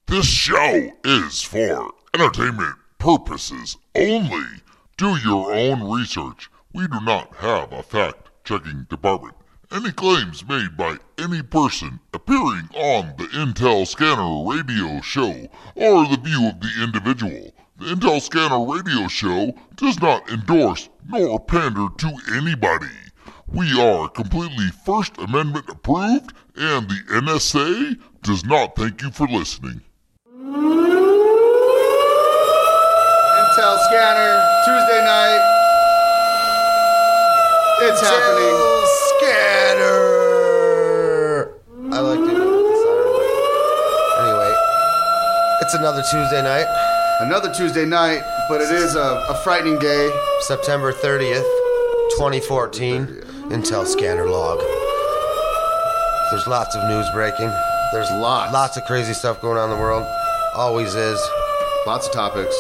This show is for entertainment purposes only. Do your own research. We do not have a fact-checking department. Any claims made by any person appearing on the Intel Scanner radio show are the view of the individual. The Intel Scanner radio show does not endorse nor pander to anybody. We are completely First Amendment approved, and the NSA does not thank you for listening. Intel Scanner, Tuesday night. It's happening. Scanner. I like doing it with the siren. Anyway, it's another Tuesday night. Another Tuesday night, but it is a frightening day. September 30th, 2014. Intel Scanner log. There's lots of news breaking. There's lots of crazy stuff going on in the world. Always is. Lots of topics.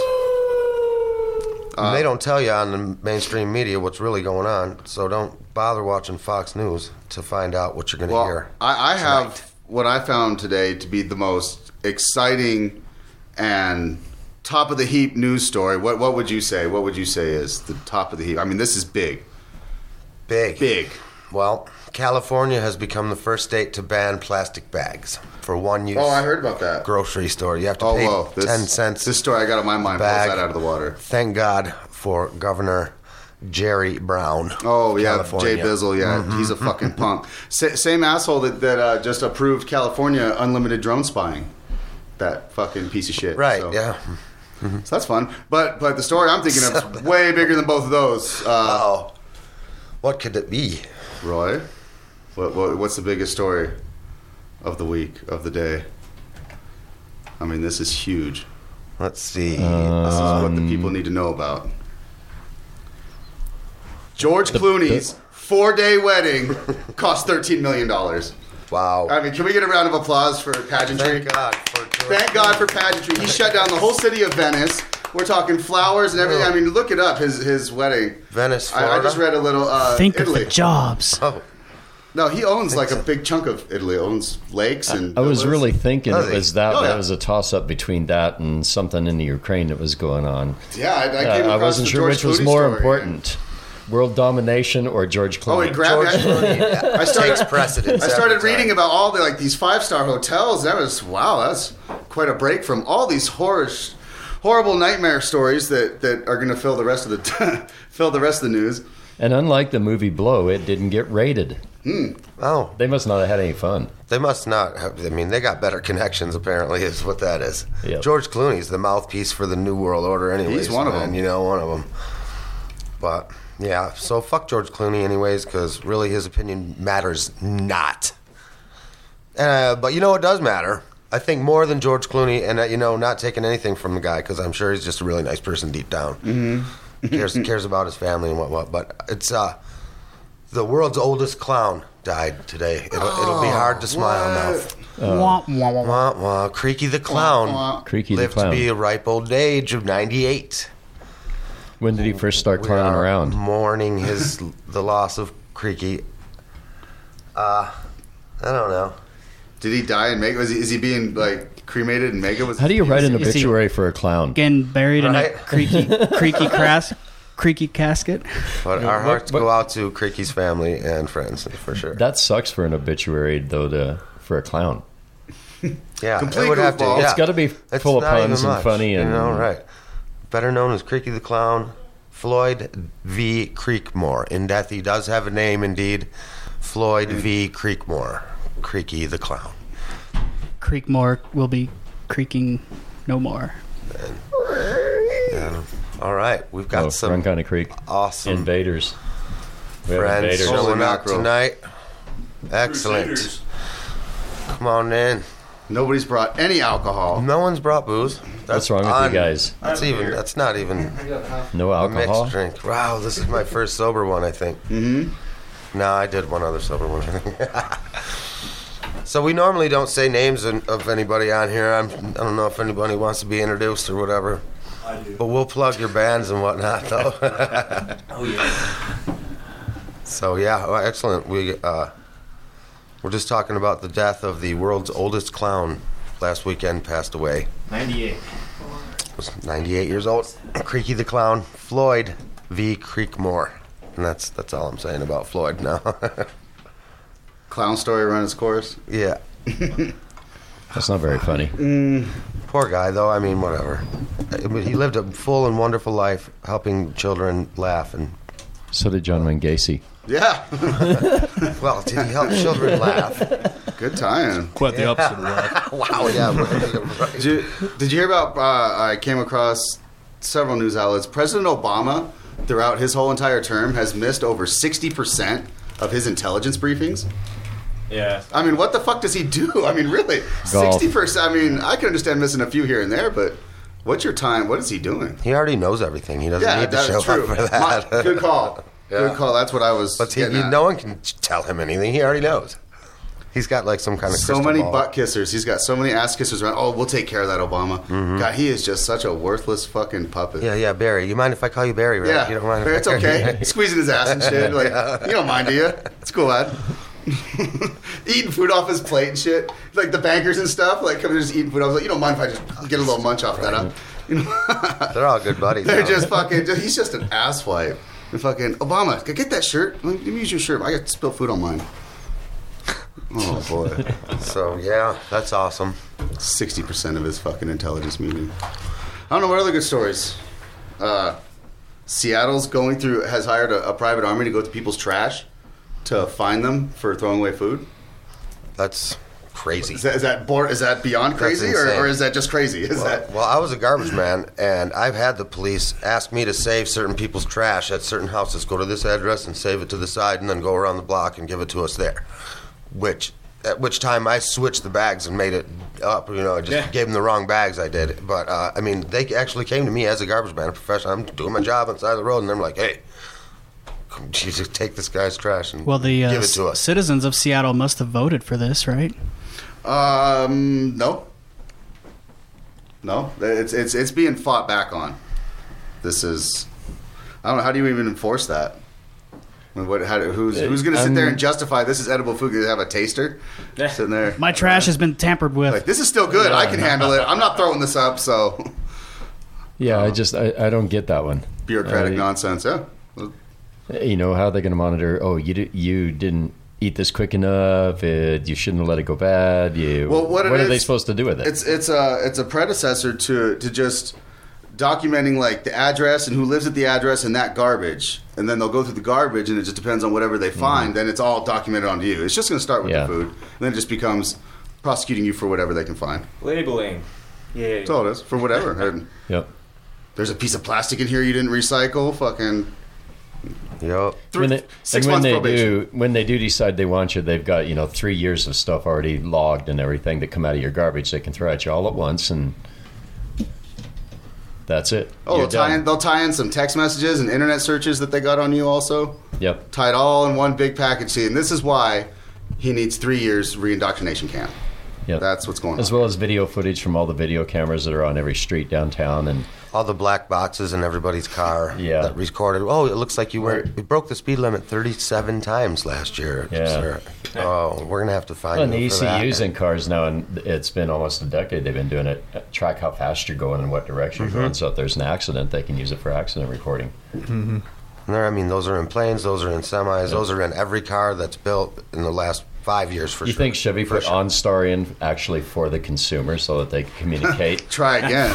They don't tell you on the mainstream media what's really going on, so don't bother watching Fox News to find out what you're going to hear. I have what I found today to be the most exciting and top of the heap news story. What would you say? What would you say is the top of the heap? I mean, this is big. Big. Well, California has become the first state to ban plastic bags for one-use. Oh, I heard about that. Grocery store. You have to pay 10 cents. This story I got on my mind blows bag. that out of the water. Thank God for Governor Jerry Brown. Oh, yeah, California. Jay Bizzle, yeah. Mm-hmm. He's a fucking punk. Same asshole that just approved California unlimited drone spying. That fucking piece of shit. Right, so. yeah. So that's fun. But the story I'm thinking of is way bigger than both of those. What could it be? Roy, what's the biggest story of the week, of the day? I mean, this is huge. Let's see. This is what the people need to know about. George Clooney's 4-day wedding cost $13 million. Wow. I mean, can we get a round of applause for pageantry? Thank God for pageantry. He shut down the whole city of Venice. We're talking flowers and everything. I mean, look it up, his wedding. Venice, Florida. I just read a little Think Italy. of the jobs. Oh. No, he owns like a big chunk of Italy. Owns lakes and I was villas. really thinking it was that. Oh, yeah. That was a toss-up between that and something in the Ukraine that was going on. Yeah, I came across I wasn't the sure George which was Clooney more story, important. World domination or George Clooney? Oh, he grabbed George Clooney takes precedence. I started every time. reading about all these 5-star hotels. That's quite a break from all these horrible nightmare stories that are going to fill the rest of the news. And unlike the movie Blow, it didn't get rated. Oh. They must not have had any fun. They must not have. I mean, they got better connections, apparently, is what that is. Yep. George Clooney's the mouthpiece for the New World Order anyways. He's one of them. You know, one of them. But, yeah, so fuck George Clooney anyways, because really his opinion matters not. But you know what does matter? I think more than George Clooney, and, not taking anything from the guy, because I'm sure he's just a really nice person deep down. Mm-hmm. Cares about his family and what. But it's the world's oldest clown died today. It'll be hard to smile now. Wah, wah, wah, wah. Wah, wah. Creaky the clown Creaky the lived Clown. to be a ripe old age of 98. When did he first start We clowning are around? mourning the loss of Creaky. I don't know. Did he die in Mega? Is he being cremated in Mega? How do you write an Is he- obituary for a clown? Getting buried in a Right. creaky casket. But our hearts go out to Creaky's family and friends, for sure. That sucks for an obituary, though, for a clown. Yeah, Complete it would have to. goofball. Yeah. It's got to be It's full of not even puns and much, funny. And right. Better known as Creaky the Clown, Floyd V. Creekmore. In death, he does have a name, indeed. Floyd V. Creekmore. Creaky the Clown. Creekmore will be creaking no more. Yeah. All right, we've got some Ronconna Creek awesome invaders. We have friends invaders. Holy showing up mackerel. tonight. Excellent. Come on in. Nobody's brought any alcohol. No one's brought booze. What's wrong with you guys? That's not even No a alcohol? mixed drink. Wow, this is my first sober one, I think. Mm-hmm. No, I did one other sober one. So we normally don't say names of anybody on here. I don't know if anybody wants to be introduced or whatever. I do. But we'll plug your bands and whatnot, though. Oh, yeah. So, yeah, well, excellent. We're just talking about the death of the world's oldest clown, last weekend passed away. 98. Was 98 years old. Creaky the Clown, Floyd v. Creekmore. And that's all I'm saying about Floyd now. Clown story run its course. Yeah. That's not very funny. Poor guy, though. I mean, whatever. He lived a full and wonderful life, helping children laugh. And So did John Wayne Gacy. Yeah. well, did he help children laugh? Good time. Quite the opposite of that. Wow, yeah. Right. Did you hear about, I came across several news outlets. President Obama, throughout his whole entire term, has missed over 60% of his intelligence briefings. Yeah. I mean, what the fuck does he do? I mean, really? Golf. 60%. I mean, I can understand missing a few here and there, but what's your time? What is he doing? He already knows everything. He doesn't need to show that's true. up for that. Good call. Yeah. Good call. That's what I was But getting at. no one can tell him anything. He already knows. He's got like some kind of So crystal many ball. butt kissers. He's got so many ass kissers around. Oh, we'll take care of that, Obama. God, he is just such a worthless fucking puppet. Yeah, Barry. You mind if I call you Barry, right? Yeah, You don't mind but if it's I call you okay. Barry? Squeezing his ass and shit. Like, you don't mind, do you? It's cool, lad. Eating food off his plate and shit. Like the bankers and stuff. Like, come just eating food. I was like, you don't mind if I just get a little munch off that? Huh? You know? They're all good buddies. They're now. just fucking. He's just an asswipe. And fucking Obama, get that shirt. Let me use your shirt. I got spilled food on mine. Oh boy. So yeah, that's awesome. 60% of his fucking intelligence meeting. I don't know what other good stories. Seattle's has hired a private army to go through people's trash to find them for throwing away food. That's crazy. Is that beyond crazy, insane. or is that just crazy? Well, I was a garbage man, and I've had the police ask me to save certain people's trash at certain houses. Go to this address and save it to the side, and then go around the block and give it to us there. At which time I switched the bags and made it up. I just gave them the wrong bags. I did, but I mean, they actually came to me as a garbage man, a professional. I'm doing my job on the side of the road, and they're like, "Hey, you just take this guy's trash and Well, the give it to us." citizens of Seattle must have voted for this, right? No. It's being fought back on. This is. I don't know. How do you even enforce that? I mean, who's going to sit there and justify this is edible food? They have a taster sitting there. My trash has been tampered with. Like, this is still good. I can handle it. I'm not throwing this up. So Yeah, I don't get that one. bureaucratic nonsense. Yeah. How are they going to monitor? Oh, you didn't eat this quick enough. You shouldn't have let it go bad. What are they supposed to do with it? It's a predecessor to just documenting like the address and who lives at the address and that garbage, and then they'll go through the garbage and it just depends on whatever they find. Then it's all documented onto you. It's just going to start with the food, and then it just becomes prosecuting you for whatever they can find. Labeling. Yeah. That's all it is for whatever. And Yep. there's a piece of plastic in here you didn't recycle. Fucking. Yep. When they do decide they want you, they've got 3 years of stuff already logged and everything that come out of your garbage. They can throw at you all at once, and that's it. Oh, You're they'll done. tie in some text messages and internet searches that they got on you also. Yep. Tie it all in one big package. See, and this is why he needs 3 years re-indoctrination camp. Yep. That's what's going on. As well as video footage from all the video cameras that are on every street downtown, and All the black boxes in everybody's car Yeah. that recorded. Oh, it looks like you broke the speed limit 37 times last year. Yeah. Sir. Oh, we're gonna have to find and the you for that. ECUs in cars now, and it's been almost a decade they've been doing it. Track how fast you're going and what direction you're going. So if there's an accident, they can use it for accident recording. And those are in planes, those are in semis, those are in every car that's built in the last 5 years for You sure. think Chevy For put sure. OnStar in actually for the consumer so that they can communicate? Try again.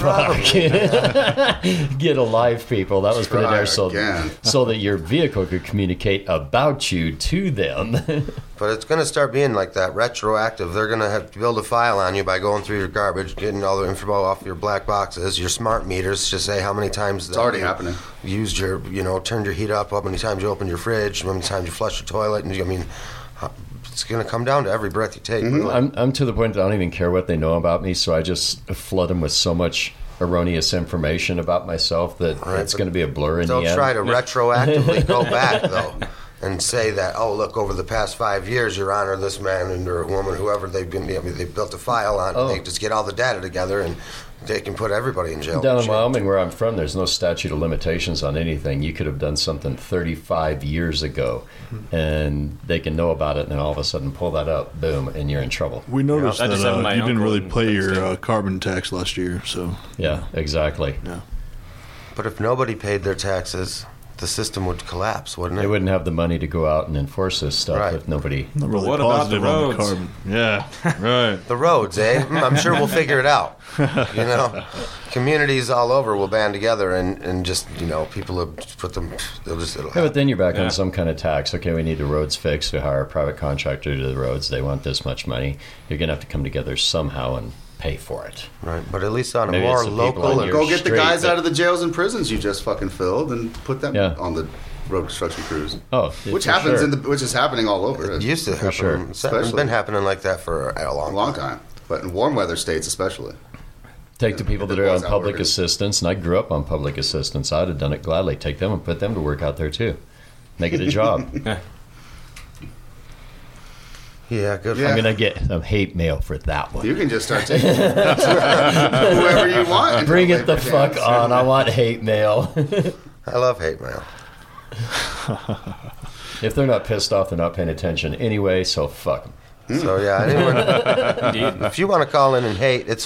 Get alive, people. That was put in there so again. that your vehicle could communicate about you to them. But it's going to start being like that, retroactive. They're going to have to build a file on you by going through your garbage, getting all the info off your black boxes, your smart meters, just say how many times It's already happening. Used your, turned your heat up, how many times you opened your fridge, how many times you flushed your toilet. And it's going to come down to every breath you take. Mm-hmm. really. I'm to the point that I don't even care what they know about me, so I just flood them with so much erroneous information about myself that Right, it's but going to be a blur in the They'll end. try to retroactively go back, though. and say that, oh, look, over the past 5 years, Your Honor, this man or woman, whoever they built a file on, and they just get all the data together and they can put everybody in jail. Down in Wyoming, where I'm from, there's no statute of limitations on anything. You could have done something 35 years ago, and they can know about it, and then all of a sudden pull that up, boom, and you're in trouble. We noticed I just have my that you didn't uncle really in pay Princeton. your carbon tax last year, so Yeah, exactly. yeah. But if nobody paid their taxes, the system would collapse, wouldn't They it? wouldn't have the money to go out and enforce this stuff Right. if nobody... Not really what about the positive on the roads? carbon. Yeah, right. The roads, eh? I'm sure we'll figure it out. You know, communities all over will band together and just, you know, people will put them, it'll Yeah, but happen. then you're back Yeah. on some kind of tax. Okay, we need the roads fixed. We hire a private contractor to do the roads. They want this much money. You're going to have to come together somehow and pay for it. Right, but at least on a Maybe more it's the people local on and your Go get the straight, guys but- out of the jails and prisons you just fucking filled and put them Yeah. on the road construction crews. Oh, Which for happens sure. which is happening all over. it It's used to happen. sure. It's Especially- been happening like that for a a long time. But in warm weather states especially. Take the people that The are on laws public outworkers. assistance, and I grew up on public assistance. I'd have done it gladly. Take them and put them to work out there too. Make it a job. Yeah, good. Yeah. I'm going to get some hate mail for that one. You can just start taking whoever you want. into Bring the it the labor fuck camps. on. I want hate mail. I love hate mail. If they're not pissed off, they're not paying attention anyway, so fuck 'em. So, yeah, anyone, Indeed. if you want to call in and hate, it's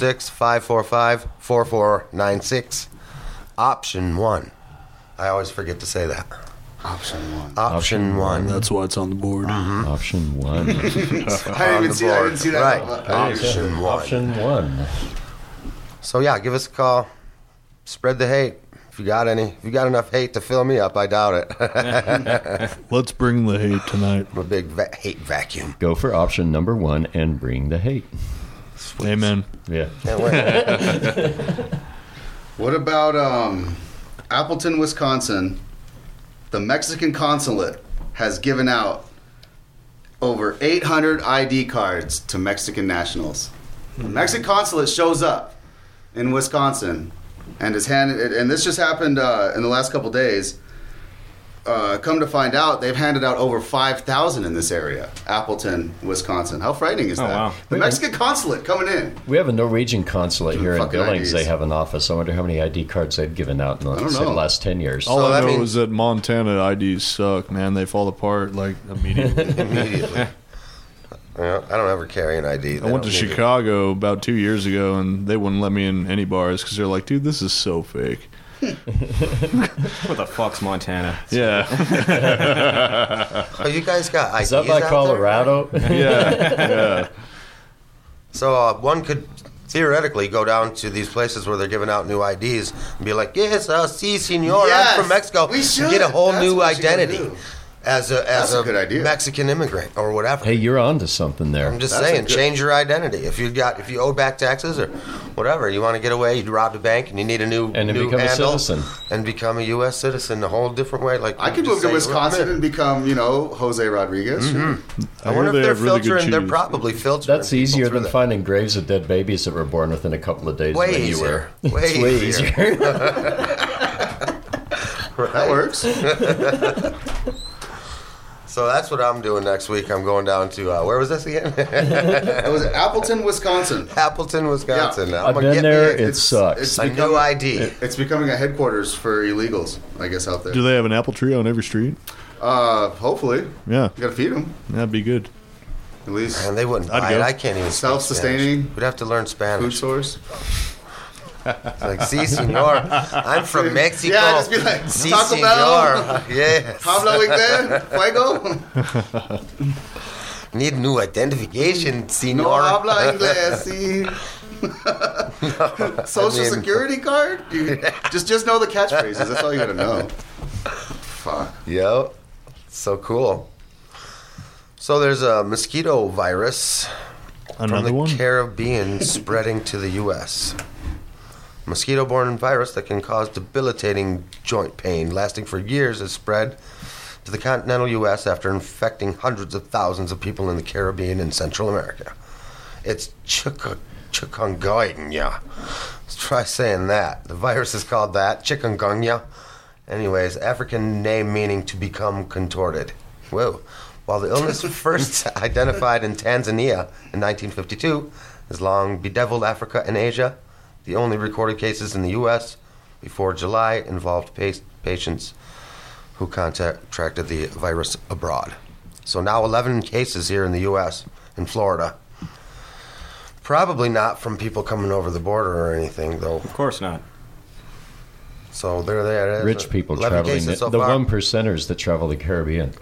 406-545-4496. Option 1. I always forget to say that. Option one. Option 1. That's why it's on the board. Option one. I didn't see that. Right. Option. Option 1. Option one. So, yeah, give us a call. Spread the hate. If you got any. If you got enough hate to fill me up, I doubt it. Let's bring the hate tonight. I'm a big hate vacuum. Go for option number one and bring the hate. Amen. Yeah. Can't wait. What about Appleton, Wisconsin? The Mexican consulate has given out over 800 ID cards to Mexican nationals. The Mexican consulate shows up in Wisconsin and is handed, and this just happened in the last couple days. Come to find out, they've handed out over 5,000 in this area, Appleton, Wisconsin. How frightening is Oh, that? wow. The Mexican consulate coming in. We have a Norwegian consulate here in Fucking Billings. IDs. They have an office. I wonder how many ID cards they've given out in I don't the, say, the know. last 10 years. All So I that know means- is that Montana IDs suck, man. They fall apart like immediately. Immediately. Yeah, I don't ever carry an ID. I went to Chicago about 2 years ago, and they wouldn't let me in any bars because they're like, dude, this is so fake. What the fuck's Montana? Yeah. Oh, you guys got IDs Is that by out there? Colorado? Yeah. So one could theoretically go down to these places where they're giving out new IDs and be like, yes, si, senor, Yes, I'm from Mexico. we should. And get a whole That's new what you gotta identity do. as a That's a good idea. Mexican immigrant or whatever. Hey, you're on to something there. I'm just That's a saying, good- change your identity. If you owe back taxes or whatever, you want to get away, you robbed a bank and you need a new And then new become a handle citizen. and become a U.S. citizen a whole different way. Like I you could just move to say, Wisconsin "Well, and become, Jose Rodriguez. Sure. I wonder hear if they they're have really good filtering. They're cheese. probably filtering. That's people easier through than that. finding graves of dead babies that were born within a couple of days Way when you easier. were. Way It's way easier. easier. That works. So that's what I'm doing next week. I'm going down to where was this again? That was Appleton, Wisconsin. Appleton, Wisconsin. Yeah. I'm I've gonna been get there. me It sucks. It's a new becoming, ID. it's becoming a headquarters for illegals, I guess, out there. Do they have an apple tree on every street? Hopefully. Yeah. You gotta feed them, That'd be good. at least. And they wouldn't I'd buy it. go. I can't even speak Self-sustaining Spanish. We'd have to learn Food Spanish. source. It's like, si, senor. I'm from Mexico. Yeah, just be like, si, Taco senor. Bell. Yes. Habla inglés, fuego. Need new identification, senor. No habla inglés, sí. Social I mean- security card? Just know the catchphrases. That's all you gotta know. Fuck. Yep. So cool. So there's a mosquito virus from Another the one? Caribbean spreading to the U.S. Mosquito-borne virus that can cause debilitating joint pain lasting for years has spread to the continental U.S. after infecting hundreds of thousands of people in the Caribbean and Central America. It's chikungunya. Let's try saying that. The virus is called that, chikungunya, Anyways, African name meaning to become contorted. Whoa. While the illness first identified in Tanzania in 1952 has long bedeviled Africa and Asia, the only recorded cases in the U.S. before July involved patients who contracted the virus abroad. So now 11 cases here in the U.S., in Florida. Probably not from people coming over the border or anything, though. Of course not. So there it is. Rich people 11 traveling, cases so the far. 1%ers that travel the Caribbean.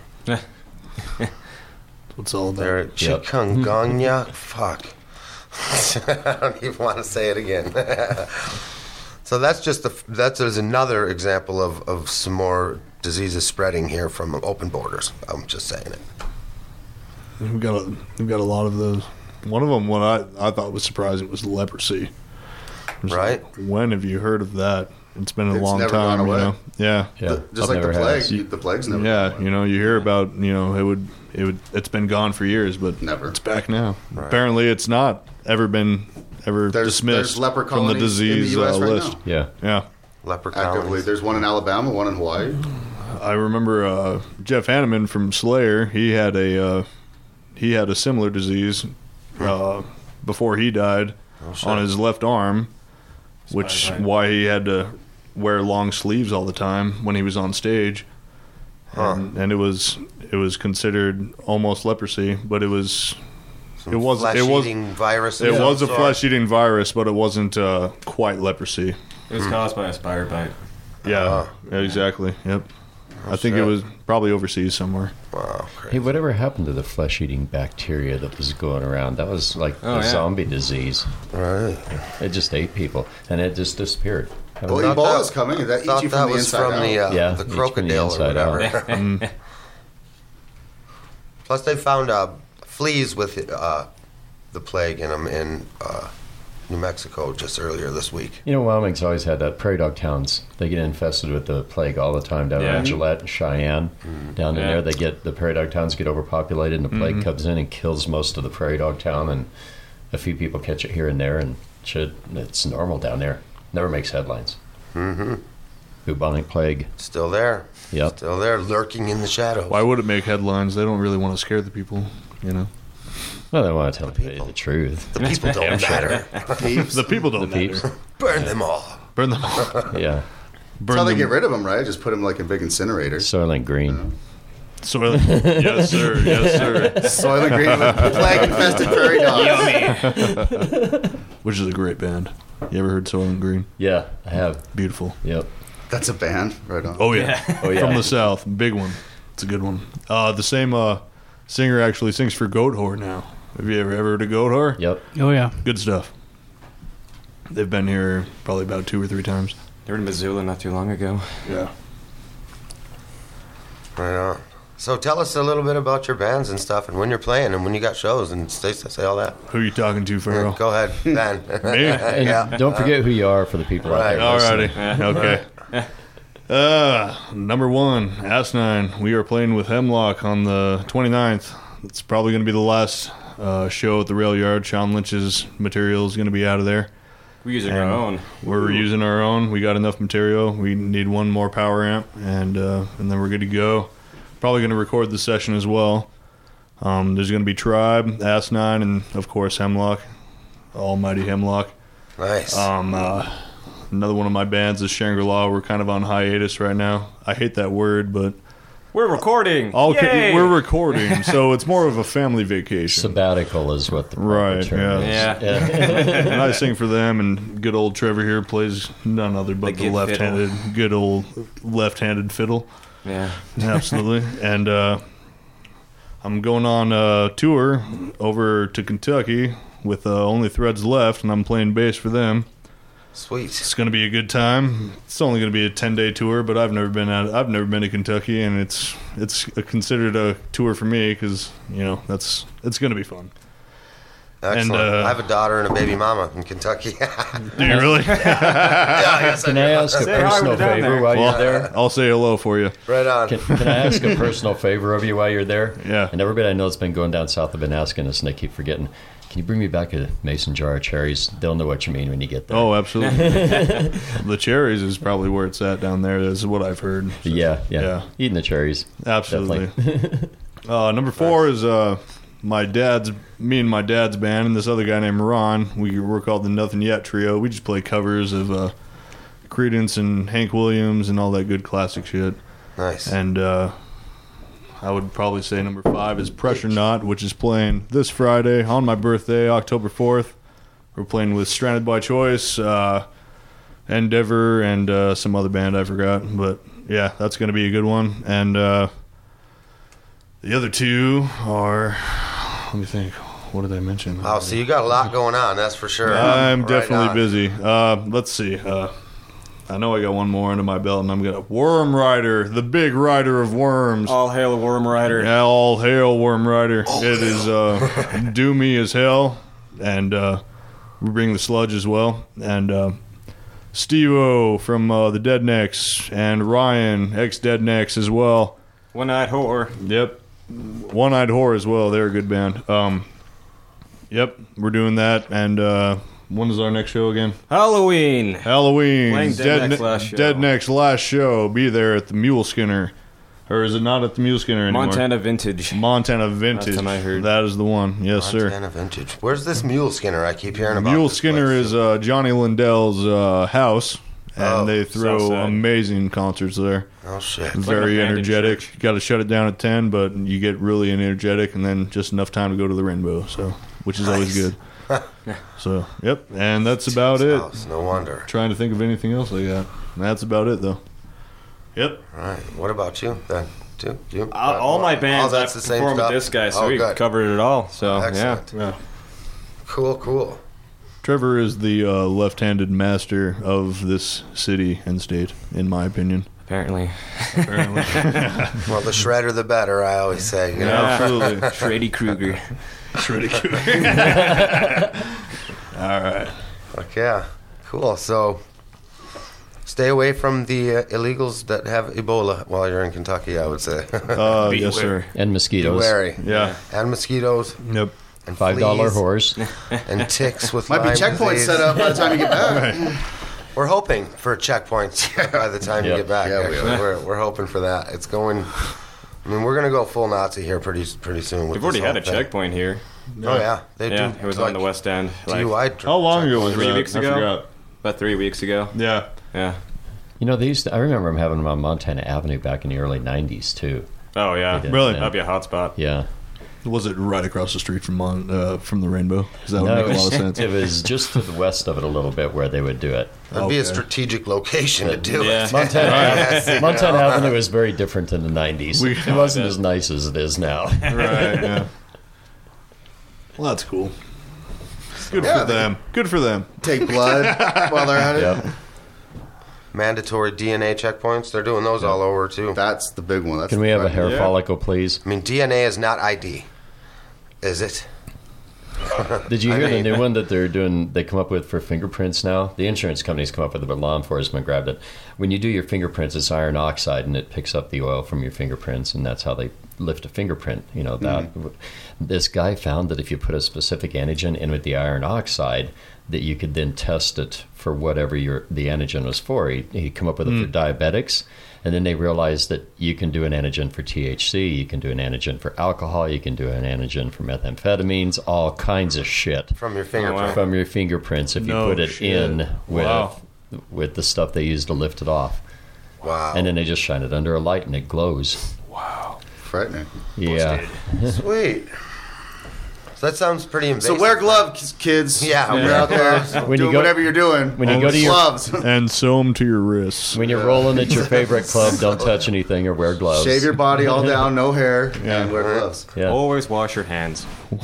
What's all about? They're chikungunya. Fuck. I don't even want to say it again. So that's just there's another example of some more diseases spreading here from open borders. I'm just saying it. We've got a lot of those. One of them, what I thought was surprising, was leprosy. Right? When have you heard of that? It's been a It's long never time, gone away. you know. Yeah, Yeah, Just I've like the never had plague. it. The plague's never. yeah. You know, you hear about, you know, it's been gone for years, but Never. it's back now. Right. Apparently, it's not ever dismissed There's leper from the colonies in the disease US right list. now. Yeah. Yeah. Leper Actively, colonies. there's one in Alabama, one in Hawaii. I remember Jeff Hanneman from Slayer. He had a similar disease before he died on his left arm, which right. why he had to wear long sleeves all the time when he was on stage. And it was considered almost leprosy, but it was Flesh-eating virus. it was a flesh-eating virus, but it wasn't quite leprosy. It was caused by a spider bite. Yeah, exactly. Yep. I think it was probably overseas somewhere. Wow. Hey, whatever happened to the flesh-eating bacteria that was going around? That was like the zombie disease. Right. It just ate people, and it just disappeared. Well, thought Ebola's that- coming. That Thought eats you that from the was inside from out. the Yeah, the eats from the crocodile or inside out. whatever. Plus, they found fleas with the plague in them in New Mexico just earlier this week. You know, Wyoming's always had that. Prairie dog towns, they get infested with the plague all the time down around Gillette and Cheyenne. Down in there, the prairie dog towns get overpopulated, and the plague comes in and kills most of the prairie dog town, and a few people catch it here and there, and it's normal down there. Never makes headlines. Mm-hmm. Bubonic plague. Still there. Yep. Still there, lurking in the shadows. Why would it make headlines? They don't really want to scare the people, you know. Well, they want to tell the truth. The people don't matter. The people don't The peeps. matter. Burn them all. Burn them all. Yeah. Burn That's how they them. get rid of them, right? Just put them like in big incinerators. Soylent Green. Soil. Yes, sir. Yes, sir. Soylent Green with plague-infested prairie dogs. Which is a great band. You ever heard Soylent Green? Yeah, I have. Beautiful. Yep. That's a band, right on. Oh yeah. Oh, yeah. From the South, big one. It's a good one. The same singer actually sings for Goat Whore now. Have you ever heard of Goat Whore? Yep. Oh yeah. Good stuff. They've been here probably about 2 or 3 times. They were in Missoula not too long ago. Yeah. Right on. So tell us a little bit about your bands and stuff, and when you're playing, and when you got shows, and say all that. Who are you talking to, Farrell? Go ahead, Ben. Me? And Yeah. don't forget who you are for the people out there. Alrighty. listening. Okay. Number 1, Asinine. We are playing with Hemlock on the 29th. It's probably going to be the last show at the Rail Yard. Sean Lynch's material is going to be out of there. We're using our own. We're using our own. We got enough material. We need one more power amp, and then we're good to go. Probably going to record the session as well. There's going to be Tribe, Asinine, and of course Hemlock, Almighty Hemlock. Nice. Another one of my bands is Shangri-La. We're kind of on hiatus right now. I hate that word, but We're recording. okay, we're recording, so it's more of a family vacation. Sabbatical is what the proper Right, term yeah. is. Yeah. And I sing for them, and good old Trevor here plays none other but the good left-handed, good old left-handed fiddle. Yeah. Absolutely. And I'm going on a tour over to Kentucky with Only Threads Left, and I'm playing bass for them. Sweet. It's going to be a good time. It's only going to be a 10-day tour, but I've never been to Kentucky, and it's considered a tour for me because it's going to be fun. Excellent. And, I have a daughter and a baby mama in Kentucky. Do you really? Can I ask a Say hi personal when you're down favor there. while Well, you're there? I'll say hello for you. Right on. Can I ask a personal favor of you while you're there? Yeah. And everybody I know that's been going down south have been asking us, and they keep forgetting. Can you bring me back a mason jar of cherries? They'll know what you mean when you get there. Oh, absolutely. The cherries is probably where it's at down there. That's what I've heard. So, yeah. Eating the cherries. Absolutely. Number 4 is me and my dad's band and this other guy named Ron. We're called the Nothing Yet Trio. We just play covers of Creedence and Hank Williams and all that good classic shit. Nice. And I would probably say number 5 is Pressure Not, which is playing this Friday on my birthday, October 4th. We're playing with Stranded by Choice, Endeavor, and some other band I forgot. But yeah, that's going to be a good one. And the other 2 are, let me think, what did I mention? Oh, so you got a lot going on, that's for sure. I'm Right definitely on. busy. Let's see. I know I got one more under my belt, and I'm gonna Worm Rider, the big rider of worms. All hail Worm Rider. Yeah, all hail Worm Rider. It is doomy as hell, and we bring the sludge as well. And Steve-O from the Dead Necks, and Ryan, ex-Dead Necks as well. One-eyed whore. Yep. One-Eyed Whore as well. They're a good band. Yep, we're doing that. And when is our next show again? Halloween. Halloween. Playing Dead Necks' last show. Dead Necks' last show. Be there at the Mule Skinner. Or is it not at the Mule Skinner anymore? Montana Vintage. Montana Vintage. That's what I heard. That is the one. Yes, sir. Montana Vintage. Where's this Mule Skinner? I keep hearing about Mule this Skinner place. is Johnny Lindell's house. And Oh, they throw Southside. amazing concerts there. Oh, shit. Very an abandoned energetic. church. You got to shut it down at 10, but you get really energetic, and then just enough time to go to the Rainbow, so which is always good. So, yep, and that's about it. House, no wonder. Trying to think of anything else I got. That's about it, though. Yep. All right. What about you, then? You? All my bands, that's I the same perform with stuff? this guy, so Oh, we good. covered it all. So, Excellent. Yeah. Cool. Trevor is the left-handed master of this city and state, in my opinion. apparently. Apparently. Well, the shredder, the better, I always say. You know? Absolutely. Freddy Krueger. All right. Fuck yeah. Cool. So, stay away from the illegals that have Ebola while you're in Kentucky, I would say. Yes, sir. And Be mosquitoes. wary. Yeah. And mosquitoes. Yep. And $5 fleas, whores. And ticks with Might be Lyme checkpoints disease. set up by the time you get back. We're hoping for checkpoints by the time you Yep. get back. Yeah, we actually, we're hoping for that. It's going. I mean, we're gonna go full Nazi here pretty soon. With We've already this had a whole thing. checkpoint here. Oh yeah, they Yeah, do. it was like, on the West End. Like, DUI. How long ago was 3 that? weeks I ago? forgot. about 3 weeks ago. Yeah. Yeah. You know, I remember them having them on Montana Avenue back in the early 90s, too. Oh, yeah. They did, Really? yeah. That'd be a hot spot. Yeah. Was it right across the street from the Rainbow? Because that would No, make it a lot of was, sense. it was just to the west of it a little bit where they would do it. It'd be a Okay. strategic location to do Yeah. it. Montana, Montana Avenue is very different in the 90s. It wasn't as nice as it is now. Right, yeah. Well, that's cool. Good for them. Good for them. Take blood while they're at it. Yep. Mandatory DNA checkpoints. They're doing those all over too. That's the big one. That's Can we have a the hair Yeah. follicle, please? I mean, DNA is not ID, is it? Did you I hear mean- the new one that they come up with for fingerprints now? The insurance companies come up with it, but law enforcement grabbed it. When you do your fingerprints, it's iron oxide, and it picks up the oil from your fingerprints, and that's how they lift a fingerprint. You know that. This guy found that if you put a specific antigen in with the iron oxide, that you could then test it for whatever the antigen was for. He come up with it for diabetics, and then they realized that you can do an antigen for THC, you can do an antigen for alcohol, you can do an antigen for methamphetamines, all kinds of shit From your fingerprint. from your fingerprints if you No put it shit. in with Wow. with the stuff they use to lift it off, Wow. and then they just shine it under a light and it glows. Frightening. Yeah, Sweet. So that sounds pretty invasive. So wear gloves, kids. Yeah, When you're out there. When you doing go- whatever you're doing. when you go to your gloves. And sew them to your wrists. when you're rolling at your favorite club, don't touch anything or wear gloves. Shave your body all down, no hair, Yeah. and wear gloves. Yeah. Always wash your hands.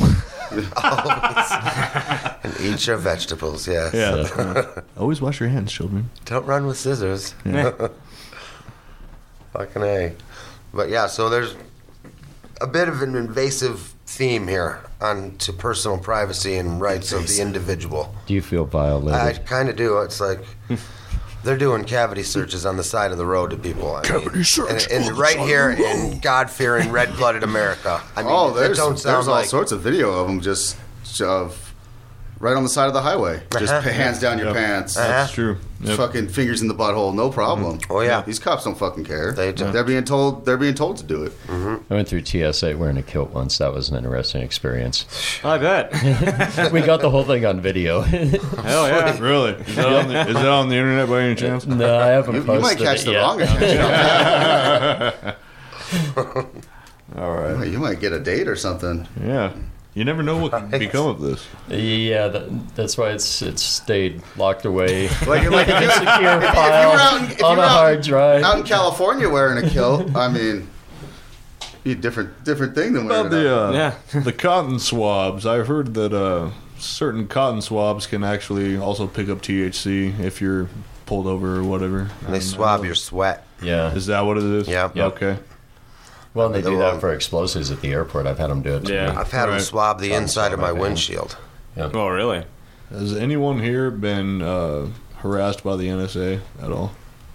And eat your vegetables, yes. Yeah. Always wash your hands, children. Don't run with scissors. Yeah. Fucking A. But yeah, so there's a bit of an invasive theme here on to personal privacy and rights of the individual. Do you feel I violated? kind of do. It's like they're doing cavity searches on the side of the road to people. Cavity search. And right here in God-fearing, red-blooded America. I mean, Oh, that there's don't sound all like sorts of video of them just of right on the side of the highway. Just hands down your pants. That's true. Yep. Fucking fingers in the butthole, no problem. Oh, yeah. These cops don't fucking care. They don't. They're being told to do it. I went through TSA wearing a kilt once. That was an interesting experience. I bet. We got the whole thing on video. Hell yeah. Really? Is that on the internet by any chance? No, I haven't You posted might catch it the yet. wrong attention. All right. You might get a date or something. Yeah. You never know what can become of this. Yeah, that's why it's stayed locked away. Like if you, Secure if file you were out, if you on were a out, hard drive. out in California wearing a kilt, I mean, be a different thing than wearing About it out. the cotton swabs, I've heard that certain cotton swabs can actually also pick up THC if you're pulled over or whatever. They swab your sweat. Yeah. Is that what it is? Yeah. Okay. Well, they do They're that wrong. for explosives at the airport. I've had them do it. to Yeah. me. I've had them Right. swab the inside of my swab my windshield. Oh, really? Has anyone here been harassed by the NSA at all?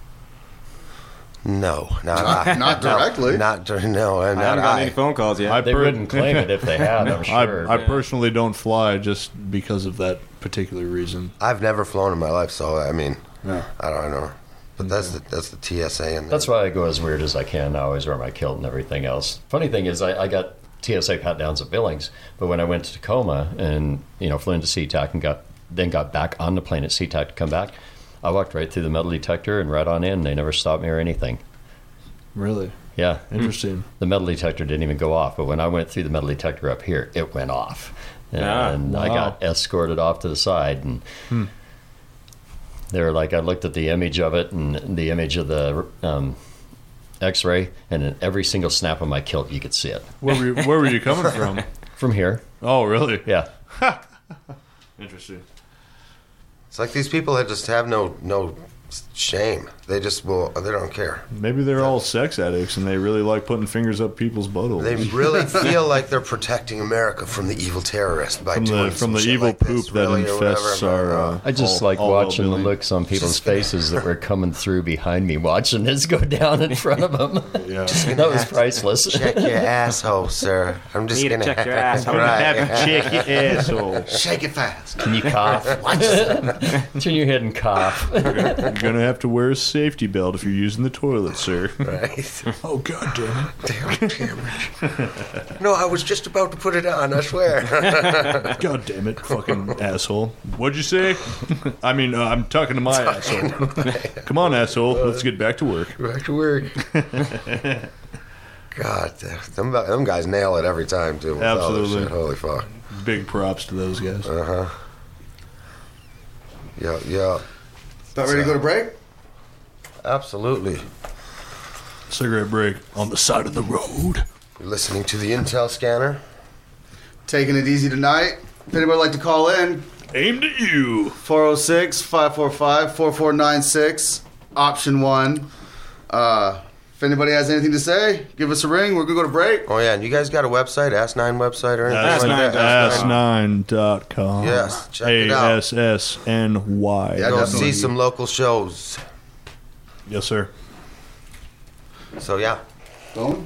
No, not I. Not directly. No, I not haven't gotten any I. phone calls yet. They wouldn't claim it if they had, I'm sure. I personally don't fly just because of that particular reason. I've never flown in my life, so I mean, Yeah. I don't know. But that's the TSA and That's why I go as weird as I can. I always wear my kilt and everything else. Funny thing is, I got TSA pat downs at Billings, but when I went to Tacoma and flew into SeaTac and got back on the plane at SeaTac to come back, I walked right through the metal detector and right on in. They never stopped me or anything. Really? Yeah, Interesting. the metal detector didn't even go off, but when I went through the metal detector up here, it went off, and I got escorted off to the side and. They were like, I looked at the image of it and the image of the X-ray, and in every single snap of my kilt, you could see it Where were you coming from? from here. Oh, really? Yeah, Interesting. it's like these people that just have no shame. They just they don't care. Maybe they're all sex addicts and they really like putting fingers up people's buttholes. They really feel like they're protecting America from the evil terrorist by doing from some the shit evil like this, poop that really, or infests whatever. our. I just like all watching the hillbilly. looks on people's faces that were coming through behind me, watching this go down in front of them. Yeah. That was priceless. Check your asshole, sir. I'm just Need to gonna check your asshole. Right. Check your asshole. Shake it fast. Can you cough? Turn your head and cough. You're gonna have to wear a safety belt if you're using the toilet, sir. Right. Oh, god damn it! Damn it. No, I was just about to put it on, I swear. God damn it, fucking asshole! What'd you say? I mean, I'm talking to my asshole. Come on, asshole. Let's get back to work. Back to work. God, them guys nail it every time, too. with all this Absolutely. shit. Holy fuck. Big props to those guys. Yeah. About ready to go to break? Absolutely. Cigarette break on the side of the road. You're listening to the Intel Scanner. Taking it easy tonight. If anybody would like to call in, Aimed at you. 406-545-4496, option 1. If anybody has anything to say, give us a ring. We're going to go to break. Oh, yeah, and you guys got a website, Ask9 website or anything like that? Ass9.com. Yes, check it out. ASSNY. Yeah, Go definitely. see some local shows. Yes, sir. So, yeah. Going?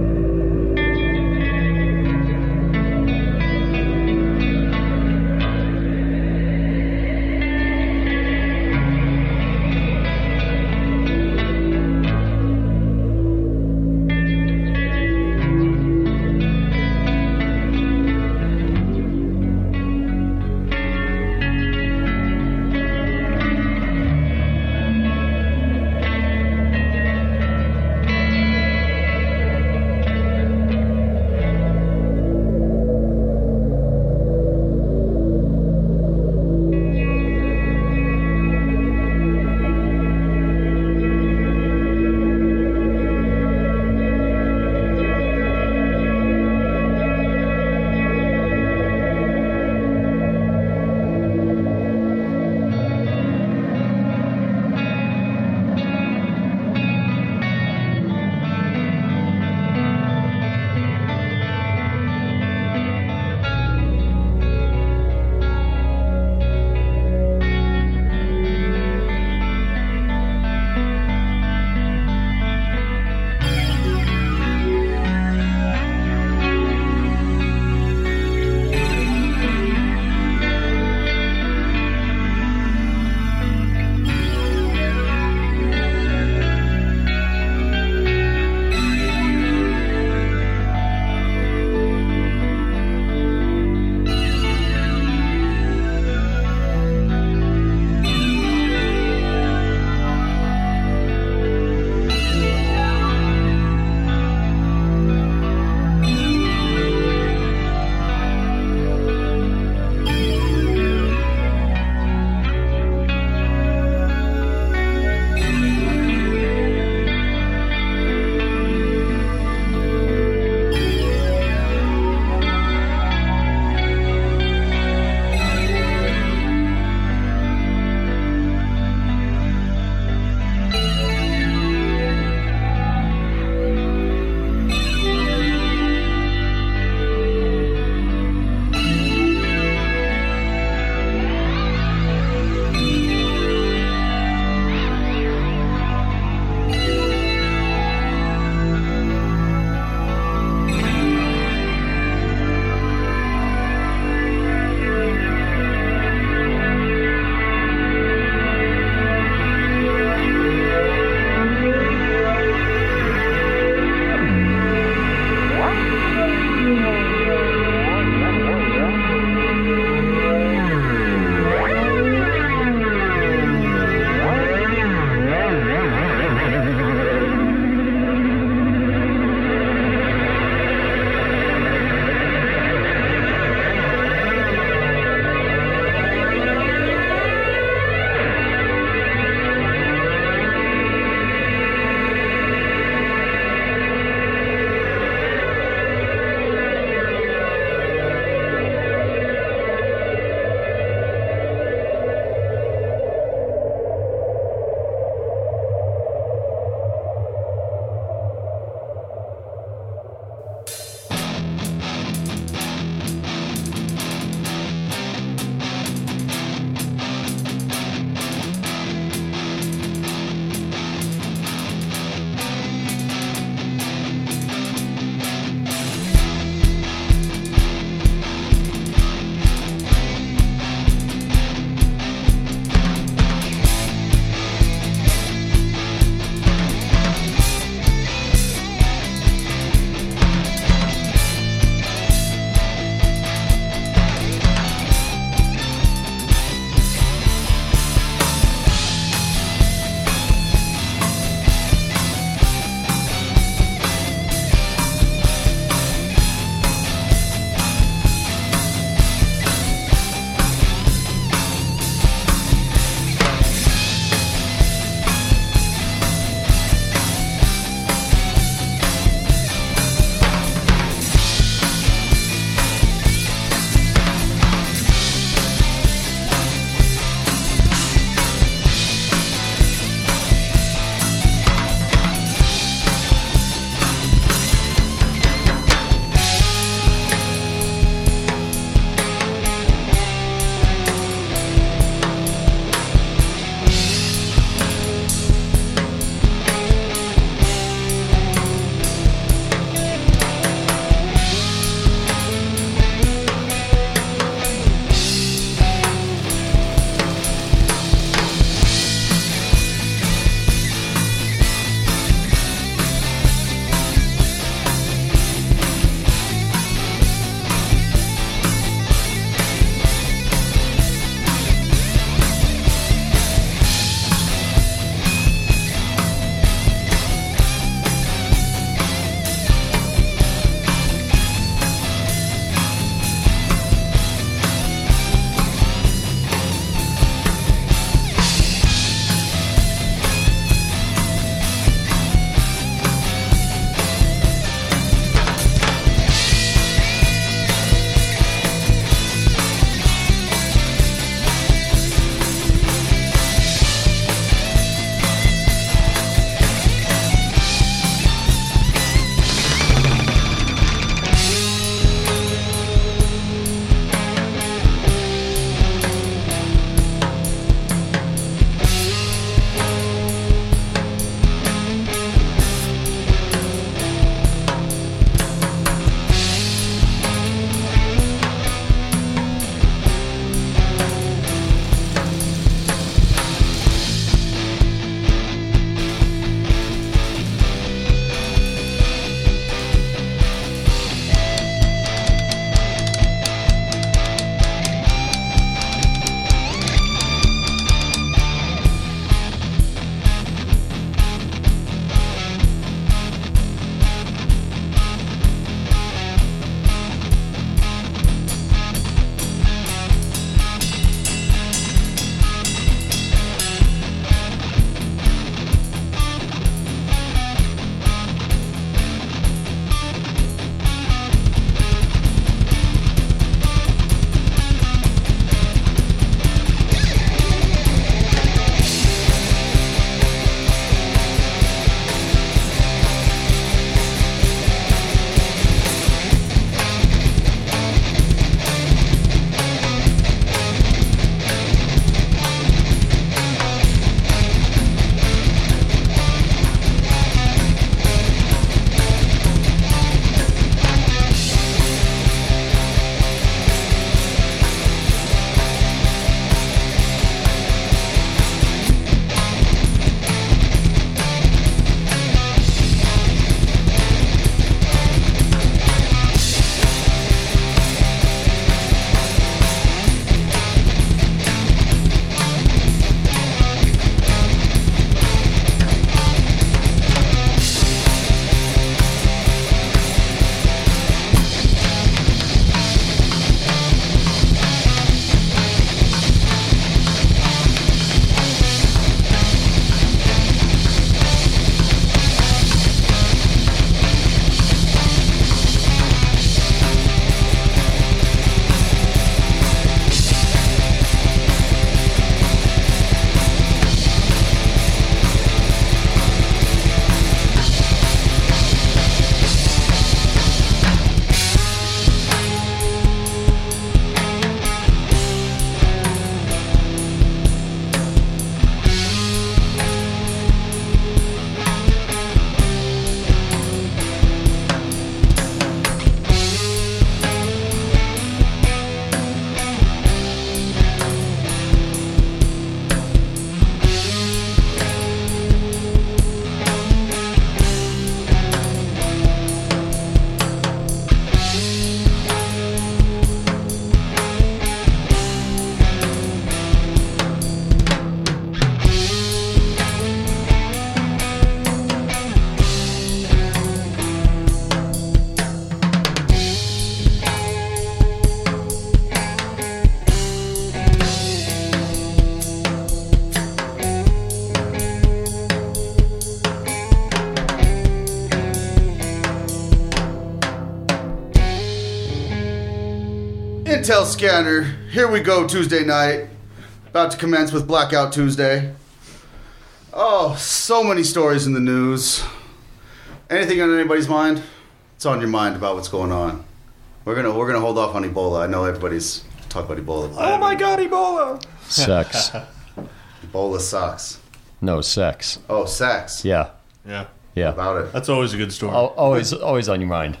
Intel scanner. Here we go, Tuesday night. About to commence with Blackout Tuesday. Oh, so many stories in the news. Anything on anybody's mind? What's on your mind about what's going on? We're gonna hold off on Ebola. I know everybody's talking about Ebola. Oh my God, Ebola! Sex. Ebola sucks. No, sex. Oh, sex. Yeah. Yeah. Yeah. About it. That's always a good story. Always on your mind.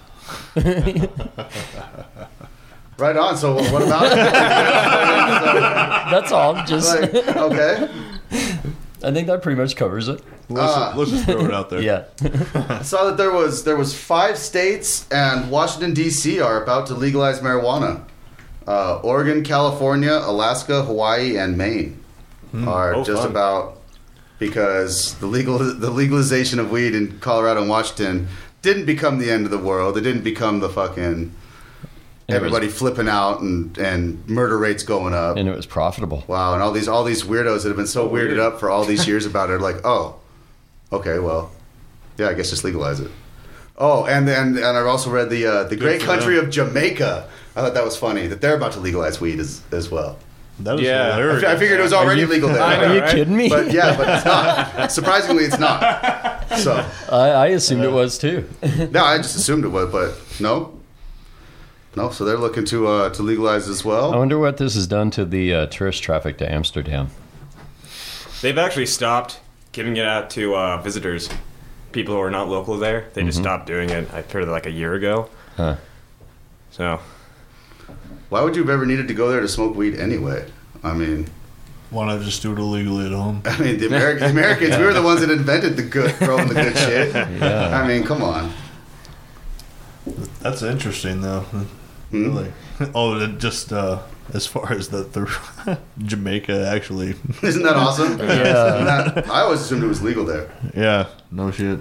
Right on. So what about it? That's all. Just, Like, okay. I think that pretty much covers it. Let's just throw it out there. Yeah. I saw that there was 5 states and Washington D.C. are about to legalize marijuana. Oregon, California, Alaska, Hawaii, and Maine are just fun. about, because the legalization of weed in Colorado and Washington didn't become the end of the world. It didn't become the fucking everybody flipping out and murder rates going up. And it was profitable. Wow, and all these weirdos that have been so weirded up for all these years about it are like, oh, okay, well, yeah, I guess just legalize it. Oh, and I've also read the great for country them. of Jamaica. I thought that was funny that they're about to legalize weed as well. That is Yeah. hilarious. I figured it was already legal there. I know, Are you right? kidding me? But yeah, but it's not. Surprisingly, it's not. So I assumed it was too. no, I just assumed it was, but no. So they're looking to legalize as I well. wonder what this has done to the tourist traffic to Amsterdam. They've actually stopped giving it out to visitors, people who are not local there. They just stopped doing it. I heard like a year ago. Huh. So Why would you have ever needed to go there to smoke weed anyway? I mean, Why not just do it illegally at home? the Americans, we were the ones that invented the good, throwing the good shit. Yeah. I mean, come on. That's interesting, though. Really. Oh, it just as far as the Jamaica actually. Isn't that awesome? Yeah. I always assumed it was legal there. Yeah. No shit.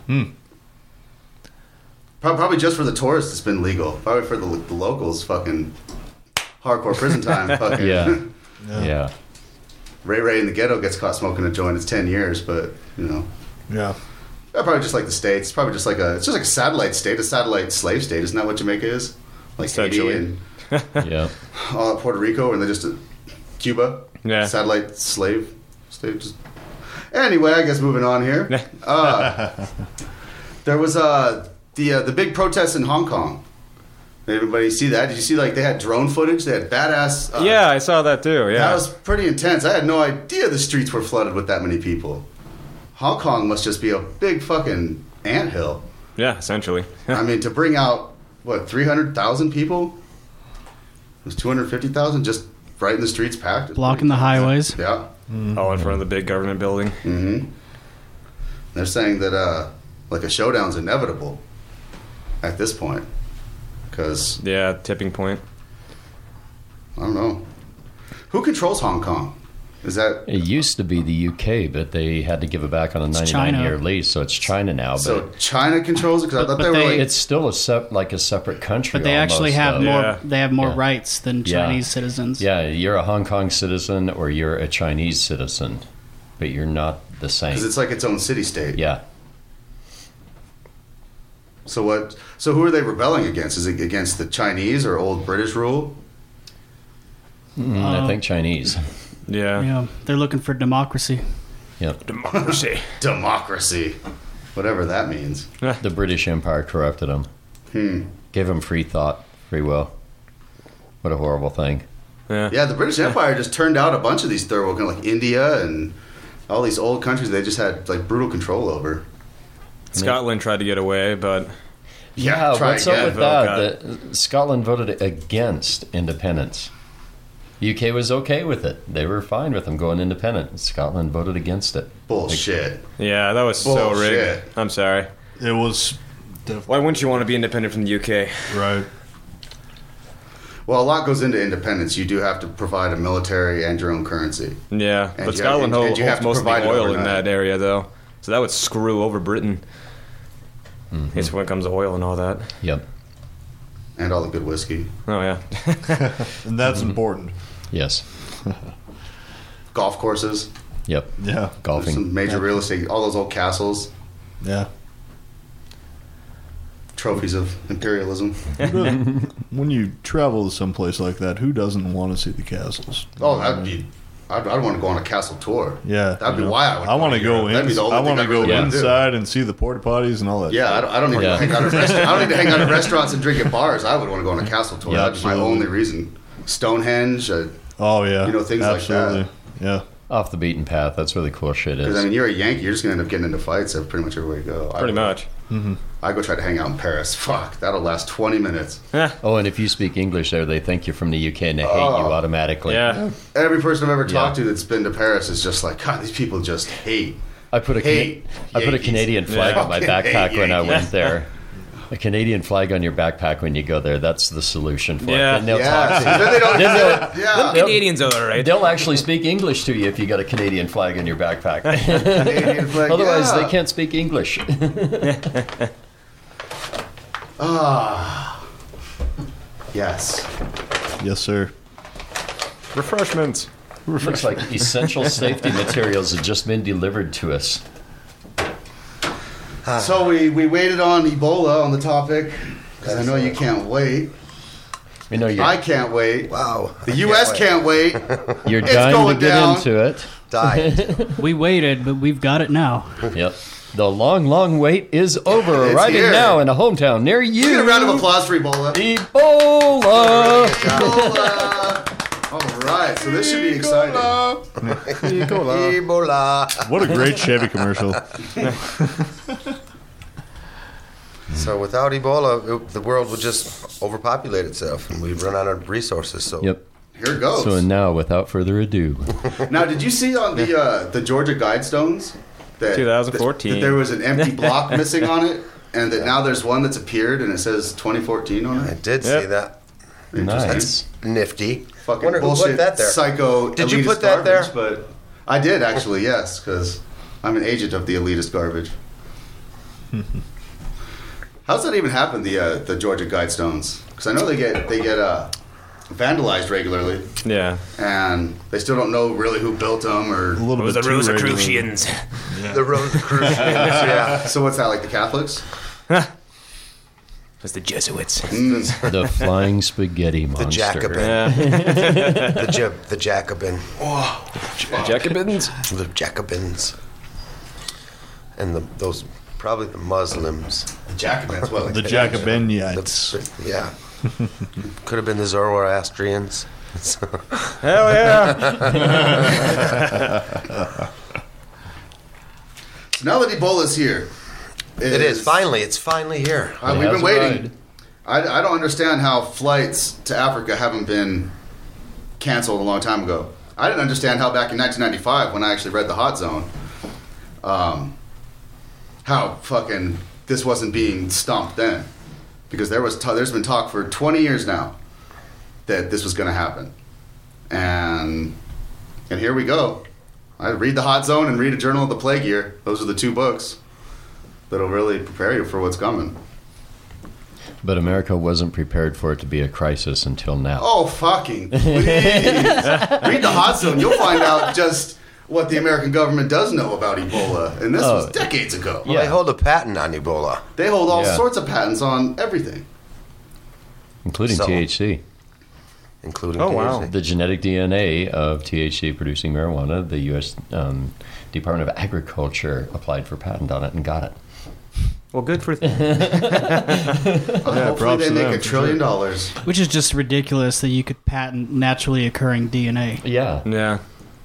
Probably just for the tourists, it's been legal. Probably for the locals, fucking hardcore prison time. Fucking Yeah. Yeah. Ray in the ghetto gets caught smoking a joint. It's 10 years, but Yeah. probably just like the States. It's probably just like a satellite state, a satellite slave state. Isn't that what Jamaica is? Like Haiti Essentially. and Yeah. Puerto Rico, and then just Cuba. Yeah. Satellite slave state. Anyway, I guess moving on here. There was the big protests in Hong Kong. Did everybody see that? Did you see they had drone footage? They had badass. yeah, I saw that too. Yeah. That was pretty intense. I had no idea the streets were flooded with that many people. Hong Kong must just be a big fucking anthill. Yeah, essentially. I mean, to bring out, 300,000 people? It was 250,000 just right in the streets packed. It's Blocking the pretty highways. intense. Yeah. All in front of the big government building. Mm-hmm. They're saying that, a showdown's inevitable at this point. Because, Yeah, tipping point. I don't know. Who controls Hong Kong? Is that... It used to be the UK, but they had to give it back on a It's China. 99-year lease, so it's China now. But So China controls it? Because I thought But they were they- it's still a separate country. But they actually almost, have though. more. Yeah. They have more Yeah. rights than Yeah. Chinese citizens. Yeah, you're a Hong Kong citizen or you're a Chinese citizen, but you're not the same. Because it's like its own city-state. Yeah. So what? So who are they rebelling against? Is it against the Chinese or old British rule? I think Chinese. Yeah. Yeah, they're looking for democracy. Yep. Democracy. Democracy. Whatever that means. The British Empire corrupted them. Gave them free thought, free will. What a horrible thing. Yeah. Yeah, the British Empire just turned out a bunch of these third world countries, like India and all these old countries they just had brutal control over. Scotland tried to get away, but Yeah, try what's again. up with Vote that? Scotland voted against independence. UK was okay with it. They were fine with them going independent. Scotland voted against it. Bullshit. yeah, that was so Bullshit. rigged. I'm sorry. It was Why wouldn't you want to be independent from the UK? right. Well, a lot goes into independence. You do have to provide a military and your own currency. Yeah, And but you- Scotland and holds you have to most of provide the it oil in overnight. that area, though. So that would screw over Britain. It's when it comes to oil and all that. Yep. And all the good whiskey. Oh, yeah. And that's important. Yes. Golf courses. Yep. Yeah. Golfing. Some major real estate. All those old castles. Yeah. trophies of imperialism. When you travel to someplace like that, who doesn't want to see the castles? Oh, that'd be. I'd want to go on a castle tour. Yeah, that'd be you know, why I would. I want to go in. That'd be the only I thing want to I'd go really wanna do. inside and see the porta potties and all that. Yeah, I don't need to hang out at restaurants. I don't need to hang out at restaurants and drink at bars. I would want to go on a castle tour. Yeah, That'd be my absolutely. only reason. Stonehenge. Oh yeah. You know, things like that. Absolutely. Yeah. Off the beaten path. That's where the cool shit Because I is. mean, you're a Yankee. You're just gonna end up getting into fights pretty much everywhere you go. Pretty much. I go try to hang out in Paris. Fuck, that'll last 20 minutes. Oh, and if you speak English there, they think you're from the UK and they hate you automatically. Yeah. Every person I've ever talked Yeah. to that's been to Paris is just like, God, these people just hate. I put a Yankees. Canadian flag on my Fucking hate backpack when I Yankees. went there. A Canadian flag on your backpack when you go there. That's the solution for Yeah. it. And they'll Yeah, talk to you. then they don't. Then Yeah, Canadians are alright. They'll actually speak English to you if you got a Canadian flag on your backpack. Canadian flag, Otherwise, yeah. they can't speak English. Yes. Yes, sir. Refreshments. Looks like essential safety materials have just been delivered to us. So we waited on Ebola on the topic because I know you can't wait. You know, I can't wait. Wow. The U.S. can't wait. you're it's dying to going get down. into it. Died. We waited, but we've got it now. Yep. The long, long wait is over. It's Arriving here. now in a hometown near Get you. a round of applause for Ebola. Ebola. Ebola. All right, so this should be exciting. Ebola. What a great Chevy commercial. So without Ebola, the world would just overpopulate itself, and we'd run out of resources. So Yep. Here it goes. So now, without further ado, Now, did you see on the Georgia Guidestones that 2014. that there was an empty block missing on it, and that now there's one that's appeared and it says 2014 on I it? did Yep. see that. nice. Nifty. Fucking Wonder who bullshit, put that there. psycho. Did you elitist put that there? garbage, But I did actually, yes, because I'm an agent of the elitist garbage. How's that even happen? The Georgia Guidestones? Because I know they get vandalized regularly, Yeah. and they still don't know really who built them or. A little bit too regular. The Rosicrucians. Yeah. So what's that, like the Catholics? That's the Jesuits. The flying spaghetti monster. The Jacobin. Yeah. The Jacobin. Jacobins? The Jacobins. And those probably the Muslims. Jacobins, what? Like The Jacobinites. Yeah. Could have been the Zoroastrians. Hell yeah. So now that Ebola's here, It is. Finally. It's finally here. we've It been has waiting. arrived. I don't understand how flights to Africa haven't been canceled a long time ago. I didn't understand how back in 1995, when I actually read The Hot Zone, how fucking this wasn't being stomped then. Because there's been talk for 20 years now that this was going to happen. And here we go. I read The Hot Zone and read A Journal of the Plague Year. Those are the two books that'll really prepare you for what's coming. But America wasn't prepared for it to be a crisis until now. Oh, fucking please. Read The Hot Zone. You'll find out just what the American government does know about Ebola. And this was decades ago. Well, they hold a patent on Ebola. They hold all Yeah. sorts of patents on everything. Including So- THC. Including Oh, wow. THC. The genetic DNA of THC producing marijuana, the U.S. Department of Agriculture applied for patent on it and got it. Well, good for them. Hopefully props they to make them, $1 for trillion. Which is just ridiculous that you could patent naturally occurring DNA. Yeah. Yeah.